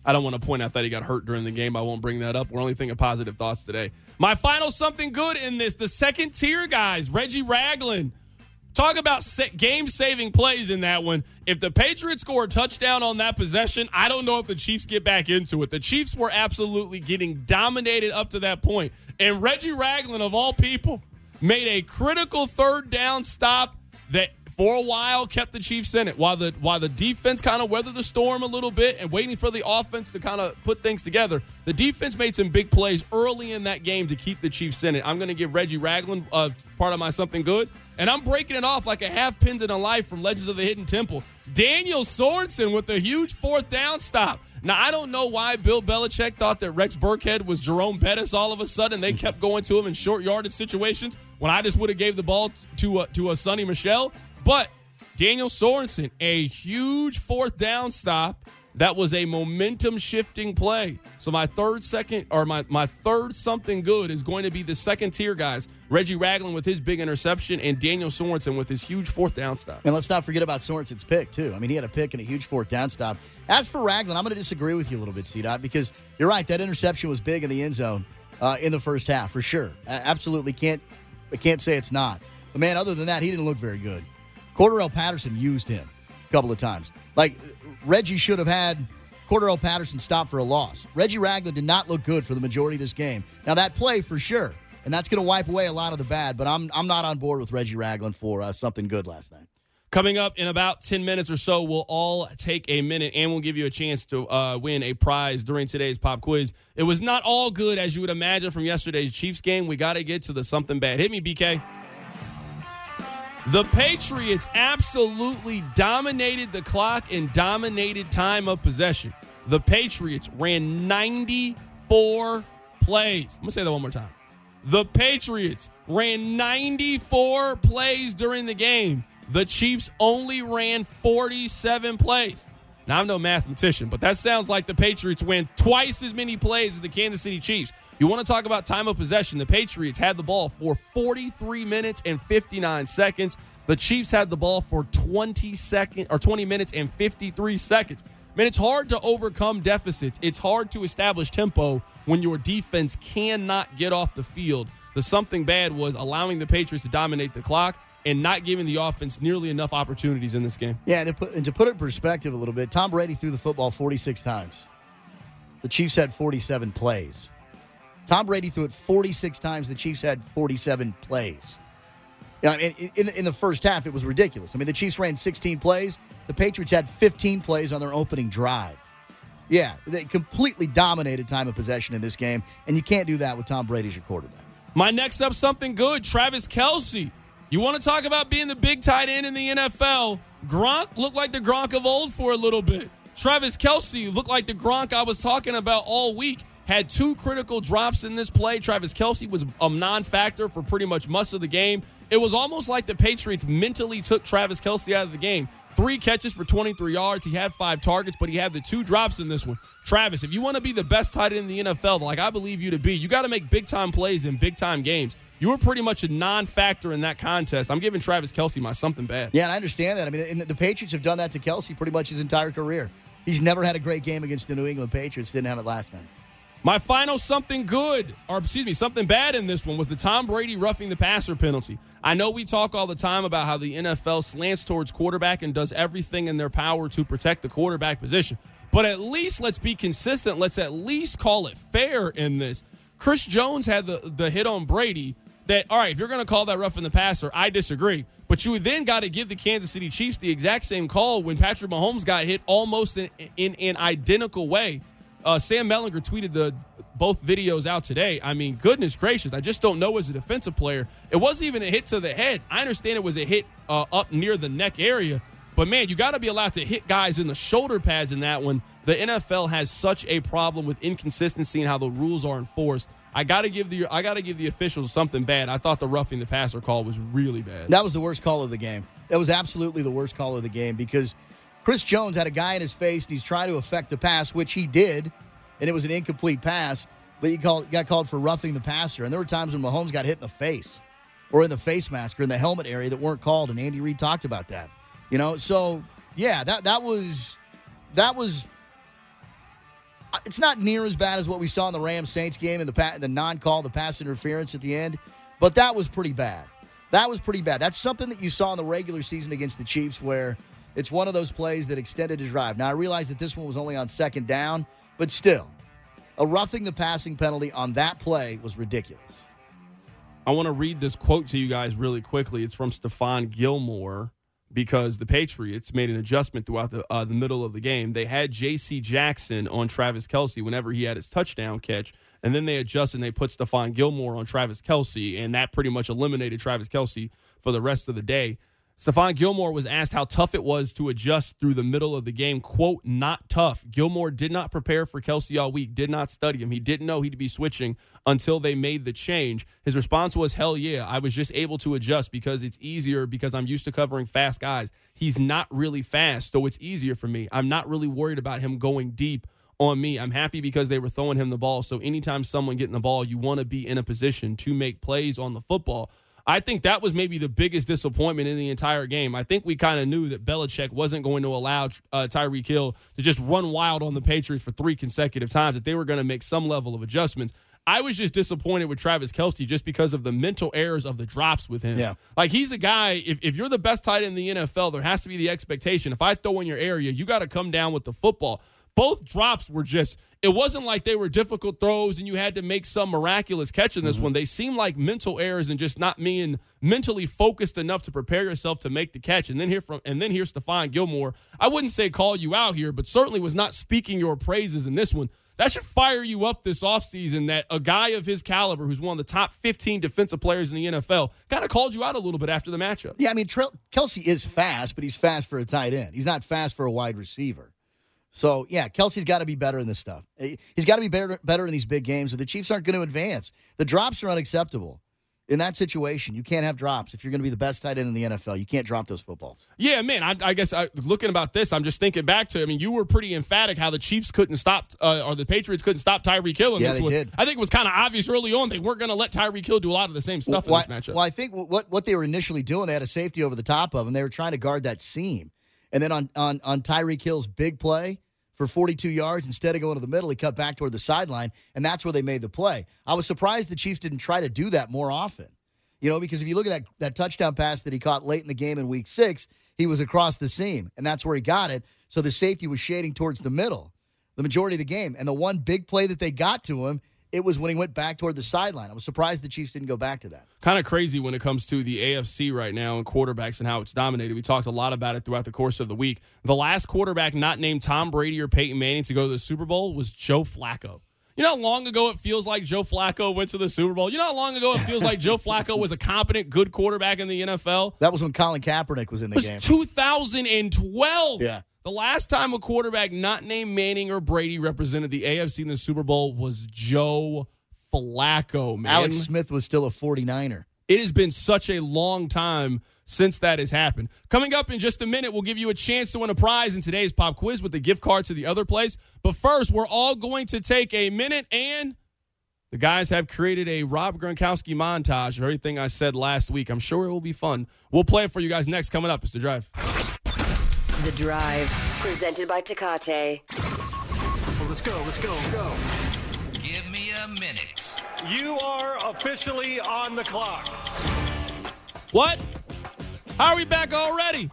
I don't want to point out that he got hurt during the game. I won't bring that up. We're only thinking positive thoughts today. My final something good in this, the second tier guys, Reggie Ragland. Talk about game-saving plays in that one. If the Patriots score a touchdown on that possession, I don't know if the Chiefs get back into it. The Chiefs were absolutely getting dominated up to that point. And Reggie Ragland, of all people, made a critical third down stop that for a while kept the Chiefs in it while the while the defense kind of weathered the storm a little bit and waiting for the offense to kind of put things together. The defense made some big plays early in that game to keep the Chiefs in it. I'm going to give Reggie Ragland uh, part of my something good, and I'm breaking it off like a half pinned in a life from Legends of the Hidden Temple. Daniel Sorensen with a huge fourth down stop. Now, I don't know why Bill Belichick thought that Rex Burkhead was Jerome Bettis all of a sudden. They kept going to him in short yardage situations when I just would have gave the ball to a, to a Sonny Michel. But Daniel Sorensen, a huge fourth down stop. That was a momentum-shifting play. So my third second or my, my third something good is going to be the second tier guys. Reggie Ragland with his big interception and Daniel Sorensen with his huge fourth down stop. And let's not forget about Sorensen's pick, too. I mean, he had a pick and a huge fourth down stop. As for Ragland, I'm going to disagree with you a little bit, C-Dot, because you're right. That interception was big in the end zone uh, in the first half, for sure. Uh, absolutely can't, I can't say it's not. But, man, other than that, he didn't look very good. Cordarrelle Patterson used him a couple of times. Like, Reggie should have had Cordarrelle Patterson stop for a loss. Reggie Ragland did not look good for the majority of this game. Now, that play for sure, and that's going to wipe away a lot of the bad, but I'm I'm not on board with Reggie Ragland for uh, something good last night. Coming up in about ten minutes or so, we'll all take a minute and we'll give you a chance to uh, win a prize during today's pop quiz. It was not all good, as you would imagine, from yesterday's Chiefs game. We got to get to the something bad. Hit me, B K. The Patriots absolutely dominated the clock and dominated time of possession. The Patriots ran ninety-four plays. I'm going to say that one more time. The Patriots ran ninety-four plays during the game. The Chiefs only ran forty-seven plays. Now, I'm no mathematician, but that sounds like the Patriots ran twice as many plays as the Kansas City Chiefs. You want to talk about time of possession? The Patriots had the ball for forty-three minutes and fifty-nine seconds. The Chiefs had the ball for twenty seconds or twenty minutes and fifty-three seconds. Man, it's hard to overcome deficits. It's hard to establish tempo when your defense cannot get off the field. The something bad was allowing the Patriots to dominate the clock and not giving the offense nearly enough opportunities in this game. Yeah, and to put, and to put it in perspective a little bit, Tom Brady threw the football forty-six times. The Chiefs had forty-seven plays. Tom Brady threw it forty-six times. The Chiefs had forty-seven plays. You know, in, in, in the first half, it was ridiculous. I mean, the Chiefs ran sixteen plays. The Patriots had fifteen plays on their opening drive. Yeah, they completely dominated time of possession in this game, and you can't do that with Tom Brady as your quarterback. My next up, something good, Travis Kelce. You want to talk about being the big tight end in the N F L? Gronk looked like the Gronk of old for a little bit. Travis Kelce looked like the Gronk I was talking about all week. Had two critical drops in this play. Travis Kelce was a non-factor for pretty much most of the game. It was almost like the Patriots mentally took Travis Kelce out of the game. Three catches for twenty-three yards. He had five targets, but he had the two drops in this one. Travis, if you want to be the best tight end in the N F L, like I believe you to be, you got to make big-time plays in big-time games. You were pretty much a non-factor in that contest. I'm giving Travis Kelce my something bad. Yeah, and I understand that. I mean, and the Patriots have done that to Kelce pretty much his entire career. He's never had a great game against the New England Patriots. Didn't have it last night. My final something good, or excuse me, something bad in this one was the Tom Brady roughing the passer penalty. I know we talk all the time about how the N F L slants towards quarterback and does everything in their power to protect the quarterback position. But at least let's be consistent. Let's at least call it fair in this. Chris Jones had the, the hit on Brady that, all right, if you're going to call that roughing the passer, I disagree. But you then got to give the Kansas City Chiefs the exact same call when Patrick Mahomes got hit almost in, in, in an identical way. Uh, Sam Mellinger tweeted the both videos out today. I mean, goodness gracious, I just don't know as a defensive player. It wasn't even a hit to the head. I understand it was a hit uh, up near the neck area. But, man, you got to be allowed to hit guys in the shoulder pads in that one. The N F L has such a problem with inconsistency in how the rules are enforced. I got to give the I got to give the officials something bad. I thought the roughing the passer call was really bad. That was the worst call of the game. That was absolutely the worst call of the game because Chris Jones had a guy in his face and he's trying to affect the pass, which he did, and it was an incomplete pass, but he called, got called for roughing the passer. And there were times when Mahomes got hit in the face or in the face mask or in the helmet area that weren't called, and Andy Reid talked about that. You know, so, yeah, that that was that was it's not near as bad as what we saw in the Rams-Saints game and the pa- the non-call, the pass interference at the end, but that was pretty bad. That was pretty bad. That's something that you saw in the regular season against the Chiefs where it's one of those plays that extended a drive. Now, I realize that this one was only on second down, but still, a roughing the passing penalty on that play was ridiculous. I want to read this quote to you guys really quickly. It's from Stephon Gilmore because the Patriots made an adjustment throughout the uh, the middle of the game. They had J C Jackson on Travis Kelce whenever he had his touchdown catch, and then they adjusted and they put Stephon Gilmore on Travis Kelce, and that pretty much eliminated Travis Kelce for the rest of the day. Stephon Gilmore was asked how tough it was to adjust through the middle of the game. Quote, not tough. Gilmore did not prepare for Kelce all week, did not study him. He didn't know he'd be switching until they made the change. His response was, hell yeah, I was just able to adjust because it's easier because I'm used to covering fast guys. He's not really fast, so it's easier for me. I'm not really worried about him going deep on me. I'm happy because they were throwing him the ball. So anytime someone getting the ball, you want to be in a position to make plays on the football. I think that was maybe the biggest disappointment in the entire game. I think we kind of knew that Belichick wasn't going to allow uh, Tyreek Hill to just run wild on the Patriots for three consecutive times, that they were going to make some level of adjustments. I was just disappointed with Travis Kelce just because of the mental errors of the drops with him. Yeah. Like, he's a guy, if, if you're the best tight end in the N F L, there has to be the expectation. If I throw in your area, you got to come down with the football. Both drops were just, it wasn't like they were difficult throws and you had to make some miraculous catch in this mm-hmm. one. They seemed like mental errors and just not being mentally focused enough to prepare yourself to make the catch. And then here from and then here's Stephon Gilmore. I wouldn't say call you out here, but certainly was not speaking your praises in this one. That should fire you up this offseason that a guy of his caliber, who's one of the top fifteen defensive players in the N F L, kind of called you out a little bit after the matchup. Yeah, I mean, Tre- Kelce is fast, but he's fast for a tight end. He's not fast for a wide receiver. So, yeah, Kelce's got to be better in this stuff. He's got to be better, better in these big games, or the Chiefs aren't going to advance. The drops are unacceptable. In that situation, you can't have drops. If you're going to be the best tight end in the N F L, you can't drop those footballs. Yeah, man, I, I guess I, looking about this, I'm just thinking back to, I mean, you were pretty emphatic how the Chiefs couldn't stop, uh, or the Patriots couldn't stop Tyreek Hill in yeah, this they one. Did. I think it was kind of obvious early on they weren't going to let Tyreek Hill do a lot of the same stuff well, in this matchup. Well, I think what, what they were initially doing, they had a safety over the top of him. They were trying to guard that seam. And then on, on, on Tyreek Hill's big play, for forty-two yards, instead of going to the middle, he cut back toward the sideline, and that's where they made the play. I was surprised the Chiefs didn't try to do that more often. You know, because if you look at that, that touchdown pass that he caught late in the game in week six, he was across the seam, and that's where he got it. So the safety was shading towards the middle the majority of the game. And the one big play that they got to him, it was when he went back toward the sideline. I was surprised the Chiefs didn't go back to that. Kind of crazy when it comes to the A F C right now and quarterbacks and how it's dominated. We talked a lot about it throughout the course of the week. The last quarterback not named Tom Brady or Peyton Manning to go to the Super Bowl was Joe Flacco. You know how long ago it feels like Joe Flacco went to the Super Bowl? You know how long ago it feels like Joe Flacco was a competent, good quarterback in the N F L? That was when Colin Kaepernick was in the it was game. two thousand twelve. Yeah. The last time a quarterback not named Manning or Brady represented the A F C in the Super Bowl was Joe Flacco, man. Alex Smith was still a forty-niner. It has been such a long time since that has happened. Coming up in just a minute, we'll give you a chance to win a prize in today's pop quiz with the gift card to the other place. But first, we're all going to take a minute, and the guys have created a Rob Gronkowski montage of everything I said last week. I'm sure it will be fun. We'll play it for you guys next. Coming up, it's The Drive. The Drive, presented by Tecate. Well, let's go, let's go, let's go. Give me a minute. You are officially on the clock. What? How are we back already?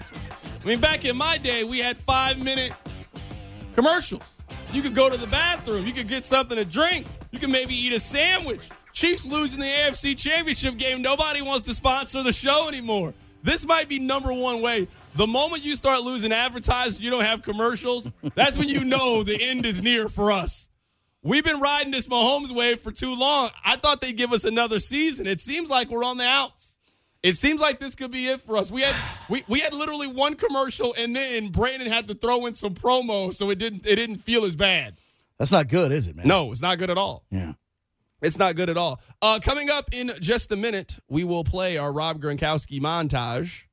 I mean, back in my day, we had five-minute commercials. You could go to the bathroom. You could get something to drink. You could maybe eat a sandwich. Chiefs losing the A F C Championship game. Nobody wants to sponsor the show anymore. This might be number one way. The moment you start losing advertisers, you don't have commercials, that's when you know the end is near for us. We've been riding this Mahomes wave for too long. I thought they'd give us another season. It seems like we're on the outs. It seems like this could be it for us. We had we, we had literally one commercial, and then Brandon had to throw in some promo, so it didn't it didn't feel as bad. That's not good, is it, man? No, it's not good at all. Yeah. It's not good at all. Uh, coming up in just a minute, we will play our Rob Gronkowski montage.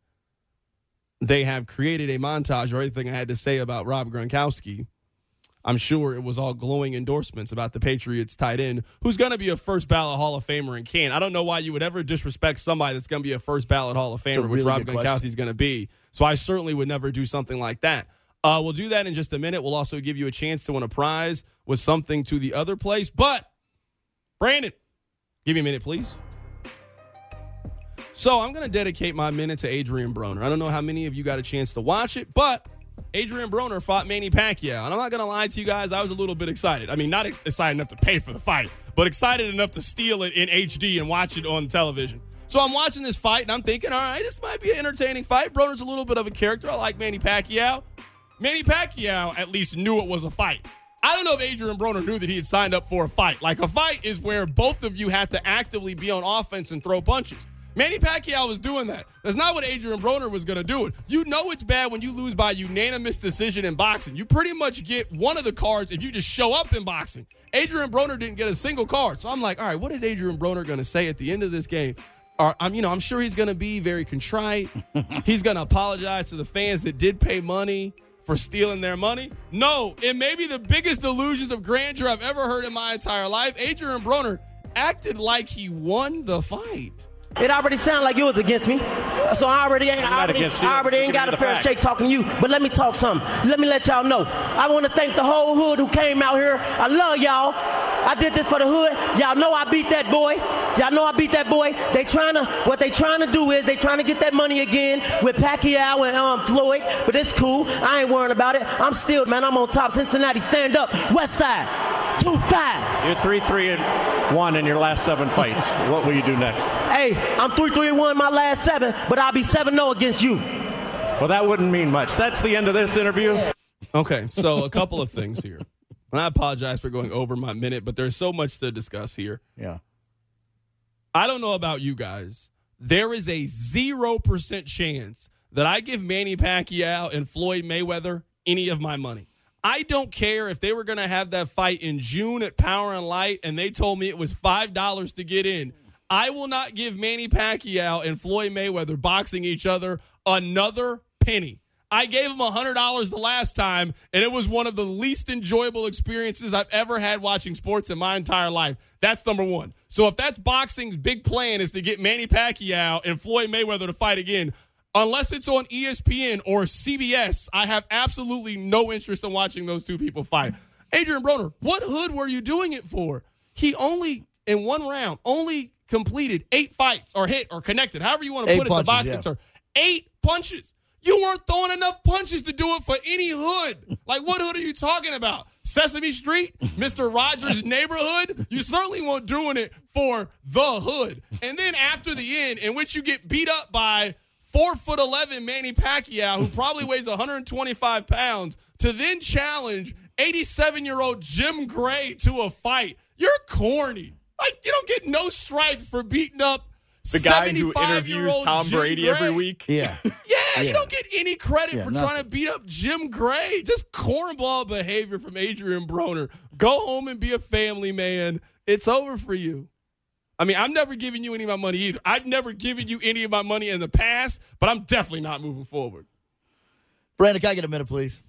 They have created a montage of everything I had to say about Rob Gronkowski. I'm sure it was all glowing endorsements about the Patriots tight end, who's going to be a first ballot Hall of Famer and can. I don't know why you would ever disrespect somebody that's going to be a first ballot Hall of Famer, really which Rob good Gronkowski is going to be. So I certainly would never do something like that. Uh, we'll do that in just a minute. We'll also give you a chance to win a prize with something to the other place. But, Brandon, give me a minute, please. So I'm going to dedicate my minute to Adrian Broner. I don't know how many of you got a chance to watch it, but Adrian Broner fought Manny Pacquiao. And I'm not going to lie to you guys, I was a little bit excited. I mean, not ex- excited enough to pay for the fight, but excited enough to steal it in H D and watch it on television. So I'm watching this fight, and I'm thinking, all right, this might be an entertaining fight. Broner's a little bit of a character. I like Manny Pacquiao. Manny Pacquiao at least knew it was a fight. I don't know if Adrian Broner knew that he had signed up for a fight. Like, a fight is where both of you had to actively be on offense and throw punches. Manny Pacquiao was doing that. That's not what Adrian Broner was going to do. It. You know it's bad when you lose by unanimous decision in boxing. You pretty much get one of the cards if you just show up in boxing. Adrian Broner didn't get a single card. So I'm like, all right, what is Adrian Broner going to say at the end of this game? Or, I'm, you know, I'm sure he's going to be very contrite. He's going to apologize to the fans that did pay money for stealing their money. No, it may be the biggest delusions of grandeur I've ever heard in my entire life. Adrian Broner acted like he won the fight. It already sounded like you was against me. So I already ain't, I already, I already ain't got a fair shake talking to you. But let me talk something. Let me let y'all know. I want to thank the whole hood who came out here. I love y'all. I did this for the hood. Y'all know I beat that boy. Y'all know I beat that boy. They trying to, what they trying to do is they trying to get that money again with Pacquiao and um, Floyd. But it's cool. I ain't worrying about it. I'm still, man, I'm on top. Cincinnati, stand up. West Side, two five. You're three three and one in your last seven fights. What will you do next? Hey, I'm three three and one in my last seven, but I'll be seven oh against you. Well, that wouldn't mean much. That's the end of this interview. Okay, so a couple of things here. And I apologize for going over my minute, but there's so much to discuss here. Yeah. I don't know about you guys. There is a zero percent chance that I give Manny Pacquiao and Floyd Mayweather any of my money. I don't care if they were going to have that fight in June at Power and Light and they told me it was five dollars to get in. I will not give Manny Pacquiao and Floyd Mayweather boxing each other another penny. I gave them one hundred dollars the last time, and it was one of the least enjoyable experiences I've ever had watching sports in my entire life. That's number one. So if that's boxing's big plan is to get Manny Pacquiao and Floyd Mayweather to fight again, unless it's on E S P N or C B S, I have absolutely no interest in watching those two people fight. Adrian Broner, what hood were you doing it for? He only, in one round, only completed eight fights or hit or connected, however you want to Eight put it, punches, the boxing yeah. term. Eight punches. You weren't throwing enough punches to do it for any hood. Like, what hood are you talking about? Sesame Street? Mister Rogers' neighborhood? You certainly weren't doing it for the hood. And then after the end, in which you get beat up by four foot eleven Manny Pacquiao, who probably weighs one hundred twenty-five pounds, to then challenge eighty-seven-year-old Jim Gray to a fight. You're corny. Like, you don't get no stripes for beating up the guy who interviews Tom Jim Brady Gray. every week. Yeah. Yeah, Yeah. you don't get any credit Yeah, for nothing. trying to beat up Jim Gray. Just cornball behavior from Adrian Broner. Go home and be a family man. It's over for you. I mean, I'm never giving you any of my money either. I've never given you any of my money in the past, but I'm definitely not moving forward. Brandon, can I get a minute, please?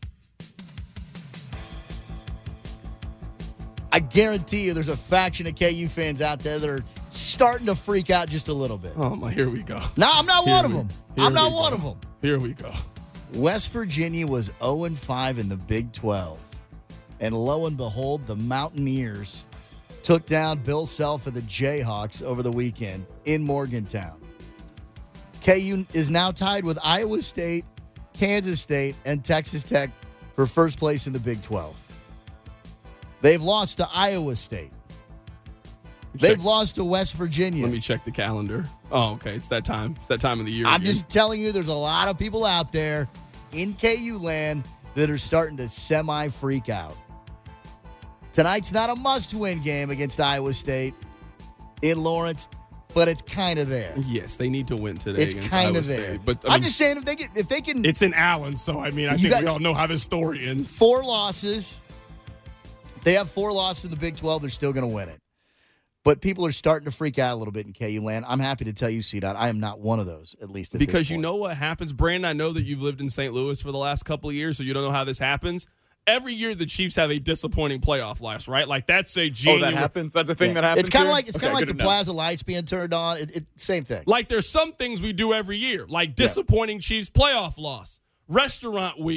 I guarantee you there's a faction of K U fans out there that are starting to freak out just a little bit. Oh, my, here we go. No, I'm not Here one of we- them. here I'm not we one go. of them. Here we go. West Virginia was oh and five in the Big twelve. And lo and behold, the Mountaineers took down Bill Self of the Jayhawks over the weekend in Morgantown. K U is now tied with Iowa State, Kansas State, and Texas Tech for first place in the Big twelve. They've lost to Iowa State. They've Check- lost to West Virginia. Let me check the calendar. Oh, okay. It's that time. It's that time of the year. I'm again. just telling you, there's a lot of people out there in K U land that are starting to semi-freak out. Tonight's not a must-win game against Iowa State in Lawrence, but it's kind of there. Yes, they need to win today It's against kind Iowa of there. State. But I I'm mean, just saying, if they get, if they can, it's in Allen, so I mean, I You think got- we all know how this story ends. four losses. If they have four losses in the Big twelve, they're still going to win it. But people are starting to freak out a little bit in K U land. I'm happy to tell you, C-Dot, I am not one of those, at least at this Because you point. know what happens, Brandon. I know that you've lived in Saint Louis for the last couple of years, so you don't know how this happens. Every year, the Chiefs have a disappointing playoff loss, right? Like that's a Oh, January. that happens? That's a thing Yeah. that happens It's kind of here? like it's Okay, kind of like good the to know. Plaza lights being turned on. It, it same thing. Like there's some things we do every year, like disappointing Chiefs playoff loss, restaurant week,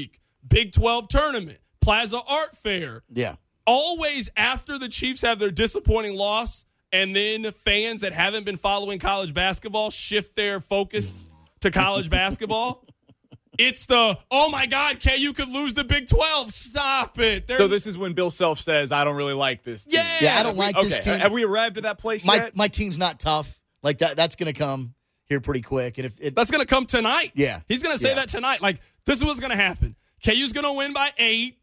Big twelve tournament, Plaza Art Fair. Yeah. Always after the Chiefs have their disappointing loss, and then fans that haven't been following college basketball shift their focus to college basketball. It's the, oh, my God, K U could lose the Big twelve. Stop it. They're, so this is when Bill Self says, I don't really like this team. Yeah. Yeah, I don't like okay. this team. Have we arrived at that place my, yet? My team's not tough. Like, that. that's going to come here pretty quick. And if it, That's going to come tonight. Yeah. He's going to say Yeah. that tonight. Like, this is what's going to happen. K U's going to win by eight.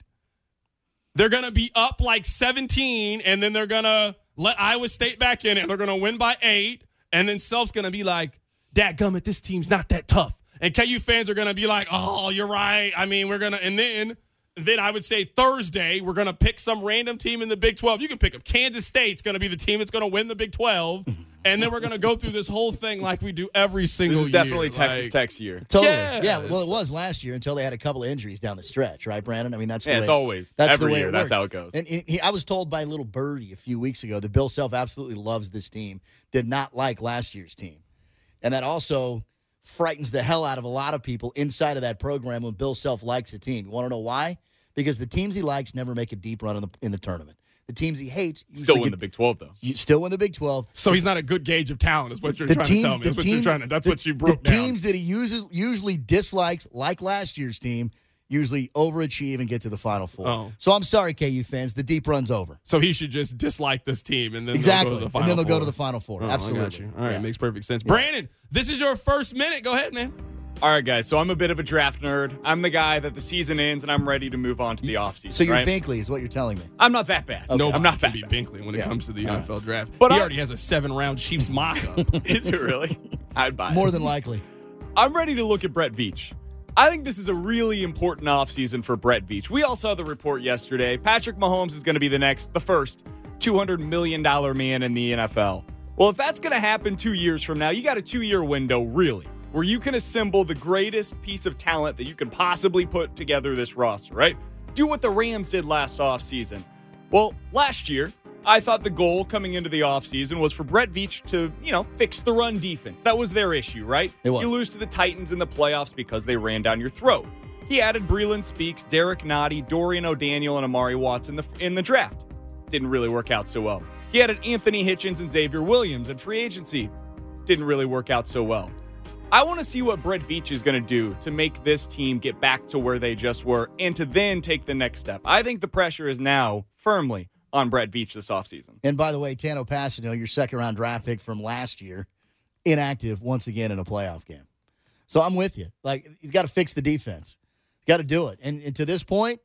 They're going to be up like seventeen, and then they're going to let Iowa State back in it. They're going to win by eight, and then Self's going to be like, dadgummit, this team's not that tough. And K U fans are going to be like, oh, you're right. I mean, we're going to – and then then I would say Thursday we're going to pick some random team in the Big twelve. You can pick up Kansas State's going to be the team that's going to win the Big twelve. And then we're going to go through this whole thing like we do every single This is year. definitely Texas like, Tech's year. Totally. Yes. Yeah, well, it was last year until they had a couple of injuries down the stretch, right, Brandon? I mean, that's the Yeah, way it's always. That's Every the way year, it that's works. how it goes. And he, I was told by little Birdie a few weeks ago that Bill Self absolutely loves this team, did not like last year's team. And that also frightens the hell out of a lot of people inside of that program when Bill Self likes a team. You want to know why? Because the teams he likes never make a deep run in the, in the tournament. The teams he hates Still win get, the Big twelve, though. You still win the Big twelve. So he's not a good gauge of talent, is what you're The trying teams, to tell me. That's the what team, you're trying to. That's the, what you broke the down. teams that he uses, usually dislikes, like last year's team, usually overachieve and get to the Final Four. Oh. So I'm sorry, K U fans. The deep run's over. So he should just dislike this team and then Exactly. they'll go to the Final and then they'll Four. go to the Final Four. Oh, Absolutely. I got you. All right, Yeah. makes perfect sense. Yeah. Brandon, this is your first minute. Go ahead, man. All right, guys, so I'm a bit of a draft nerd. I'm the guy that the season ends and I'm ready to move on to the offseason. So you're right? Binkley is what you're telling me. I'm not that bad. Okay. I'm not that be bad. Binkley when it Yeah. comes to the All N F L draft. But he I- already has a seven-round Chiefs mock-up. Is it really? I'd buy it. More than likely. I'm ready to look at Brett Veach. I think this is a really important offseason for Brett Veach. We all saw the report yesterday. Patrick Mahomes is going to be the next, the first two hundred million dollars man in the N F L. Well, if that's going to happen two years from now, you got a two-year window, really, where you can assemble the greatest piece of talent that you can possibly put together this roster, right? Do what the Rams did last offseason. Well, last year, I thought the goal coming into the offseason was for Brett Veach to, you know, fix the run defense. That was their issue, right? It was. You lose to the Titans in the playoffs because they ran down your throat. He added Breeland Speaks, Derek Nottie, Dorian O'Daniel, and Amari Watts in the, in the draft. Didn't really work out so well. He added Anthony Hitchens and Xavier Williams in free agency. Didn't really work out so well. I want to see what Brett Veach is going to do to make this team get back to where they just were and to then take the next step. I think the pressure is now firmly on Brett Veach this offseason. And by the way, Tano Passano, your second-round draft pick from last year, inactive once again in a playoff game. So I'm with you. Like, he's got to fix the defense. He's got to do it. And, and to this point,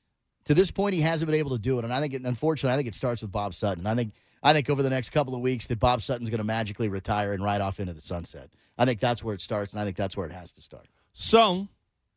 to this point, he hasn't been able to do it. And I think, it, unfortunately, I think it starts with Bob Sutton. I think, I think over the next couple of weeks that Bob Sutton's going to magically retire and ride off into the sunset. I think that's where it starts, and I think that's where it has to start. So,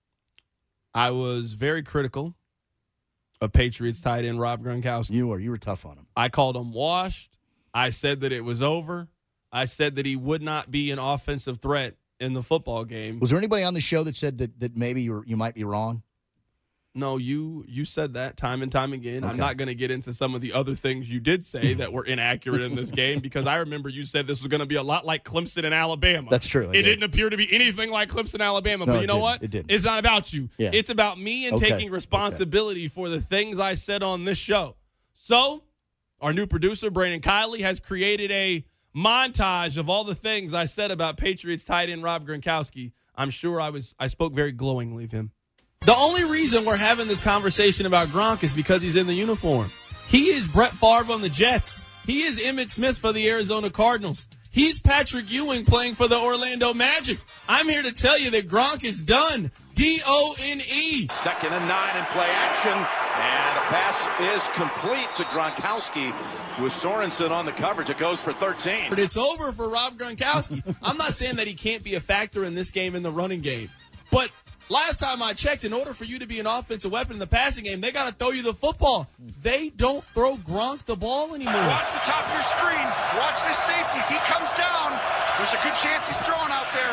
I was very critical of Patriots tight end Rob Gronkowski. You were. You were tough on him. I called him washed. I said that it was over. I said that he would not be an offensive threat in the football game. Was there anybody on the show that said that, that maybe you were, you might be wrong? No, you you said that time and time again. Okay. I'm not going to get into some of the other things you did say that were inaccurate in this game because I remember you said this was going to be a lot like Clemson and Alabama. That's true. I It did. didn't appear to be anything like Clemson, Alabama. No, but you it know didn't. what? It didn't. It's not about you. Yeah. It's about me and Okay. taking responsibility for the things I said on this show. So, our new producer, Brandon Kiley, has created a montage of all the things I said about Patriots tight end Rob Gronkowski. I'm sure I was I spoke very glowingly of him. The only reason we're having this conversation about Gronk is because he's in the uniform. He is Brett Favre on the Jets. He is Emmitt Smith for the Arizona Cardinals. He's Patrick Ewing playing for the Orlando Magic. I'm here to tell you that Gronk is done. D O N E. Second and nine in play action. And a pass is complete to Gronkowski with Sorensen on the coverage. It goes for thirteen. But it's over for Rob Gronkowski. I'm not saying that he can't be a factor in this game in the running game. But last time I checked, in order for you to be an offensive weapon in the passing game, they got to throw you the football. They don't throw Gronk the ball anymore. Watch the top of your screen. Watch this safety. If he comes down, there's a good chance he's throwing out there.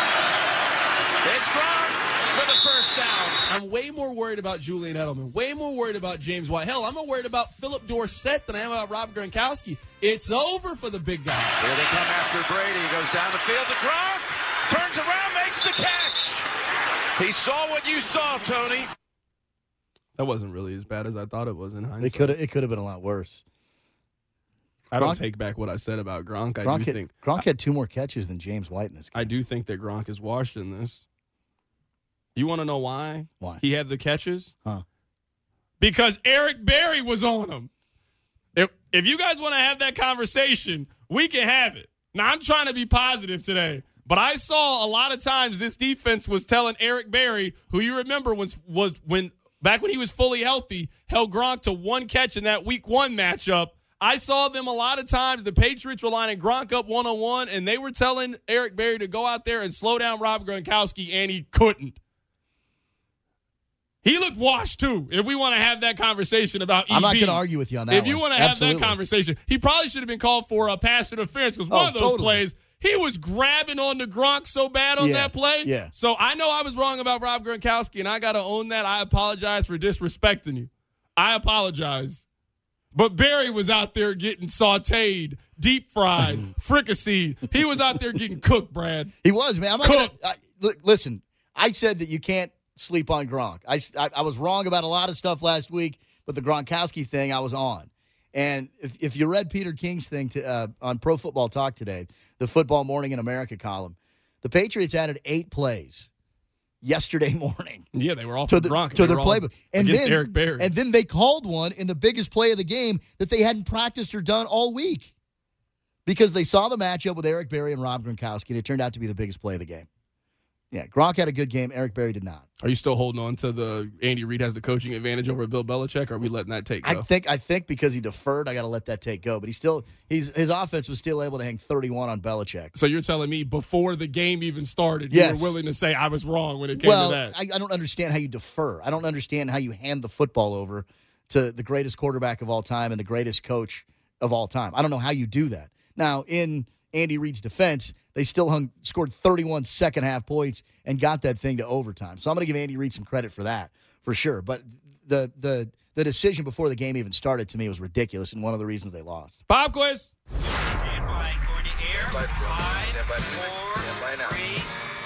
It's Gronk for the first down. I'm way more worried about Julian Edelman, way more worried about James White. Hell, I'm more worried about Philip Dorsett than I am about Rob Gronkowski. It's over for the big guy. Here they come after Brady. He goes down the field to Gronk. Turns around, makes the catch. He saw what you saw, Tony. That wasn't really as bad as I thought it was in hindsight. It could have it could have been a lot worse. I Gronk, don't take back what I said about Gronk. I Gronk do had, think Gronk had two more catches than James White in this game. I do think that Gronk is washed in this. You want to know why? Why? He had the catches? Huh. Because Eric Berry was on him. If, if you guys want to have that conversation, we can have it. Now, I'm trying to be positive today, but I saw a lot of times this defense was telling Eric Berry, who you remember was, was when back when he was fully healthy, held Gronk to one catch in that week one matchup. I saw them a lot of times. The Patriots were lining Gronk up one-on-one, and they were telling Eric Berry to go out there and slow down Rob Gronkowski, and he couldn't. He looked washed, too, if we want to have that conversation about E B. I'm not going to argue with you on that If one. you want to have Absolutely. that conversation, he probably should have been called for a pass interference because one Oh, of those totally. plays, he was grabbing on the Gronk so bad on Yeah, that play. yeah. So I know I was wrong about Rob Gronkowski, and I got to own that. I apologize for disrespecting you. I apologize. But Barry was out there getting sauteed, deep fried, fricasseed. He was out there getting cooked, Brad. He was, man. I'm not Cooked. gonna, I, look, listen, I said that you can't sleep on Gronk. I, I, I was wrong about a lot of stuff last week, but the Gronkowski thing I was on. And if, if you read Peter King's thing to, uh, on Pro Football Talk today, the Football Morning in America column, the Patriots added eight plays yesterday morning. Yeah, they were all to for the, Gronk. to They their were all playbook. And against then, Eric Berry. and then they called one in the biggest play of the game that they hadn't practiced or done all week because they saw the matchup with Eric Berry and Rob Gronkowski, and it turned out to be the biggest play of the game. Yeah, Gronk had a good game. Eric Berry did not. Are you still holding on to the Andy Reid has the coaching advantage over Bill Belichick, or are we letting that take go? I think I think because he deferred, I got to let that take go. But he still he's his offense was still able to hang thirty-one on Belichick. So you're telling me before the game even started, Yes. you were willing to say I was wrong when it came Well, to that? I, I don't understand how you defer. I don't understand how you hand the football over to the greatest quarterback of all time and the greatest coach of all time. I don't know how you do that. Now, in Andy Reid's defense, they still hung, scored thirty-one second half points and got that thing to overtime. So I'm going to give Andy Reid some credit for that, for sure. But the the the decision before the game even started to me was ridiculous, and one of the reasons they lost. Pop quiz. Stand by, going to air. Five, four, three,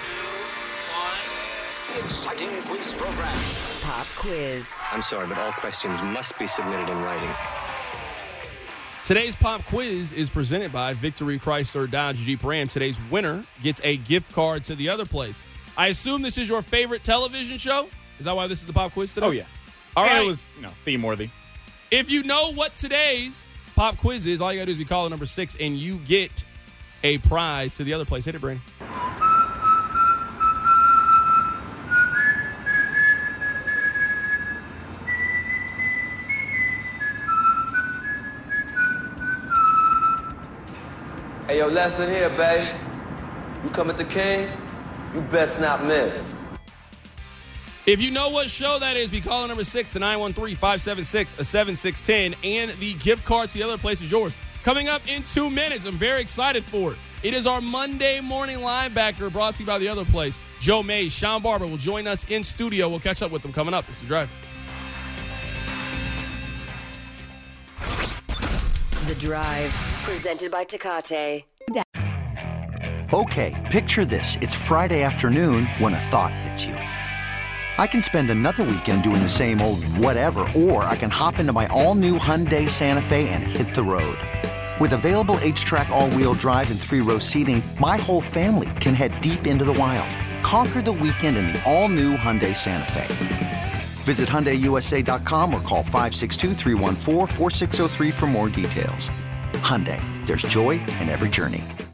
two, one. Exciting quiz program. Pop quiz. I'm sorry, but all questions must be submitted in writing. Today's pop quiz is presented by Victory Chrysler Dodge Jeep Ram. Today's winner gets a gift card to the other place. I assume this is your favorite television show? Is that why this is the pop quiz today? Oh, yeah. All and right. it was, you know, theme-worthy. If you know what today's pop quiz is, all you got to do is be caller number six, and you get a prize to the other place. Hit it, Brandon. Hey, yo, lesson here, babe. You come at the king, you best not miss. If you know what show that is, be caller number six to nine one three, five seven six, seven six one zero, and the gift card to the other place is yours. Coming up in two minutes, I'm very excited for it. It is our Monday morning linebacker brought to you by the other place. Joe Mays, Sean Barber will join us in studio. We'll catch up with them coming up. It's The Drive. The Drive, presented by Tecate. Okay, picture this. It's Friday afternoon when a thought hits you. I can spend another weekend doing the same old whatever, or I can hop into my all-new Hyundai Santa Fe and hit the road. With available H-Track all-wheel drive and three-row seating, my whole family can head deep into the wild. Conquer the weekend in the all-new Hyundai Santa Fe. Visit Hyundai U S A dot com or call five six two, three one four, four six zero three for more details. Hyundai, there's joy in every journey.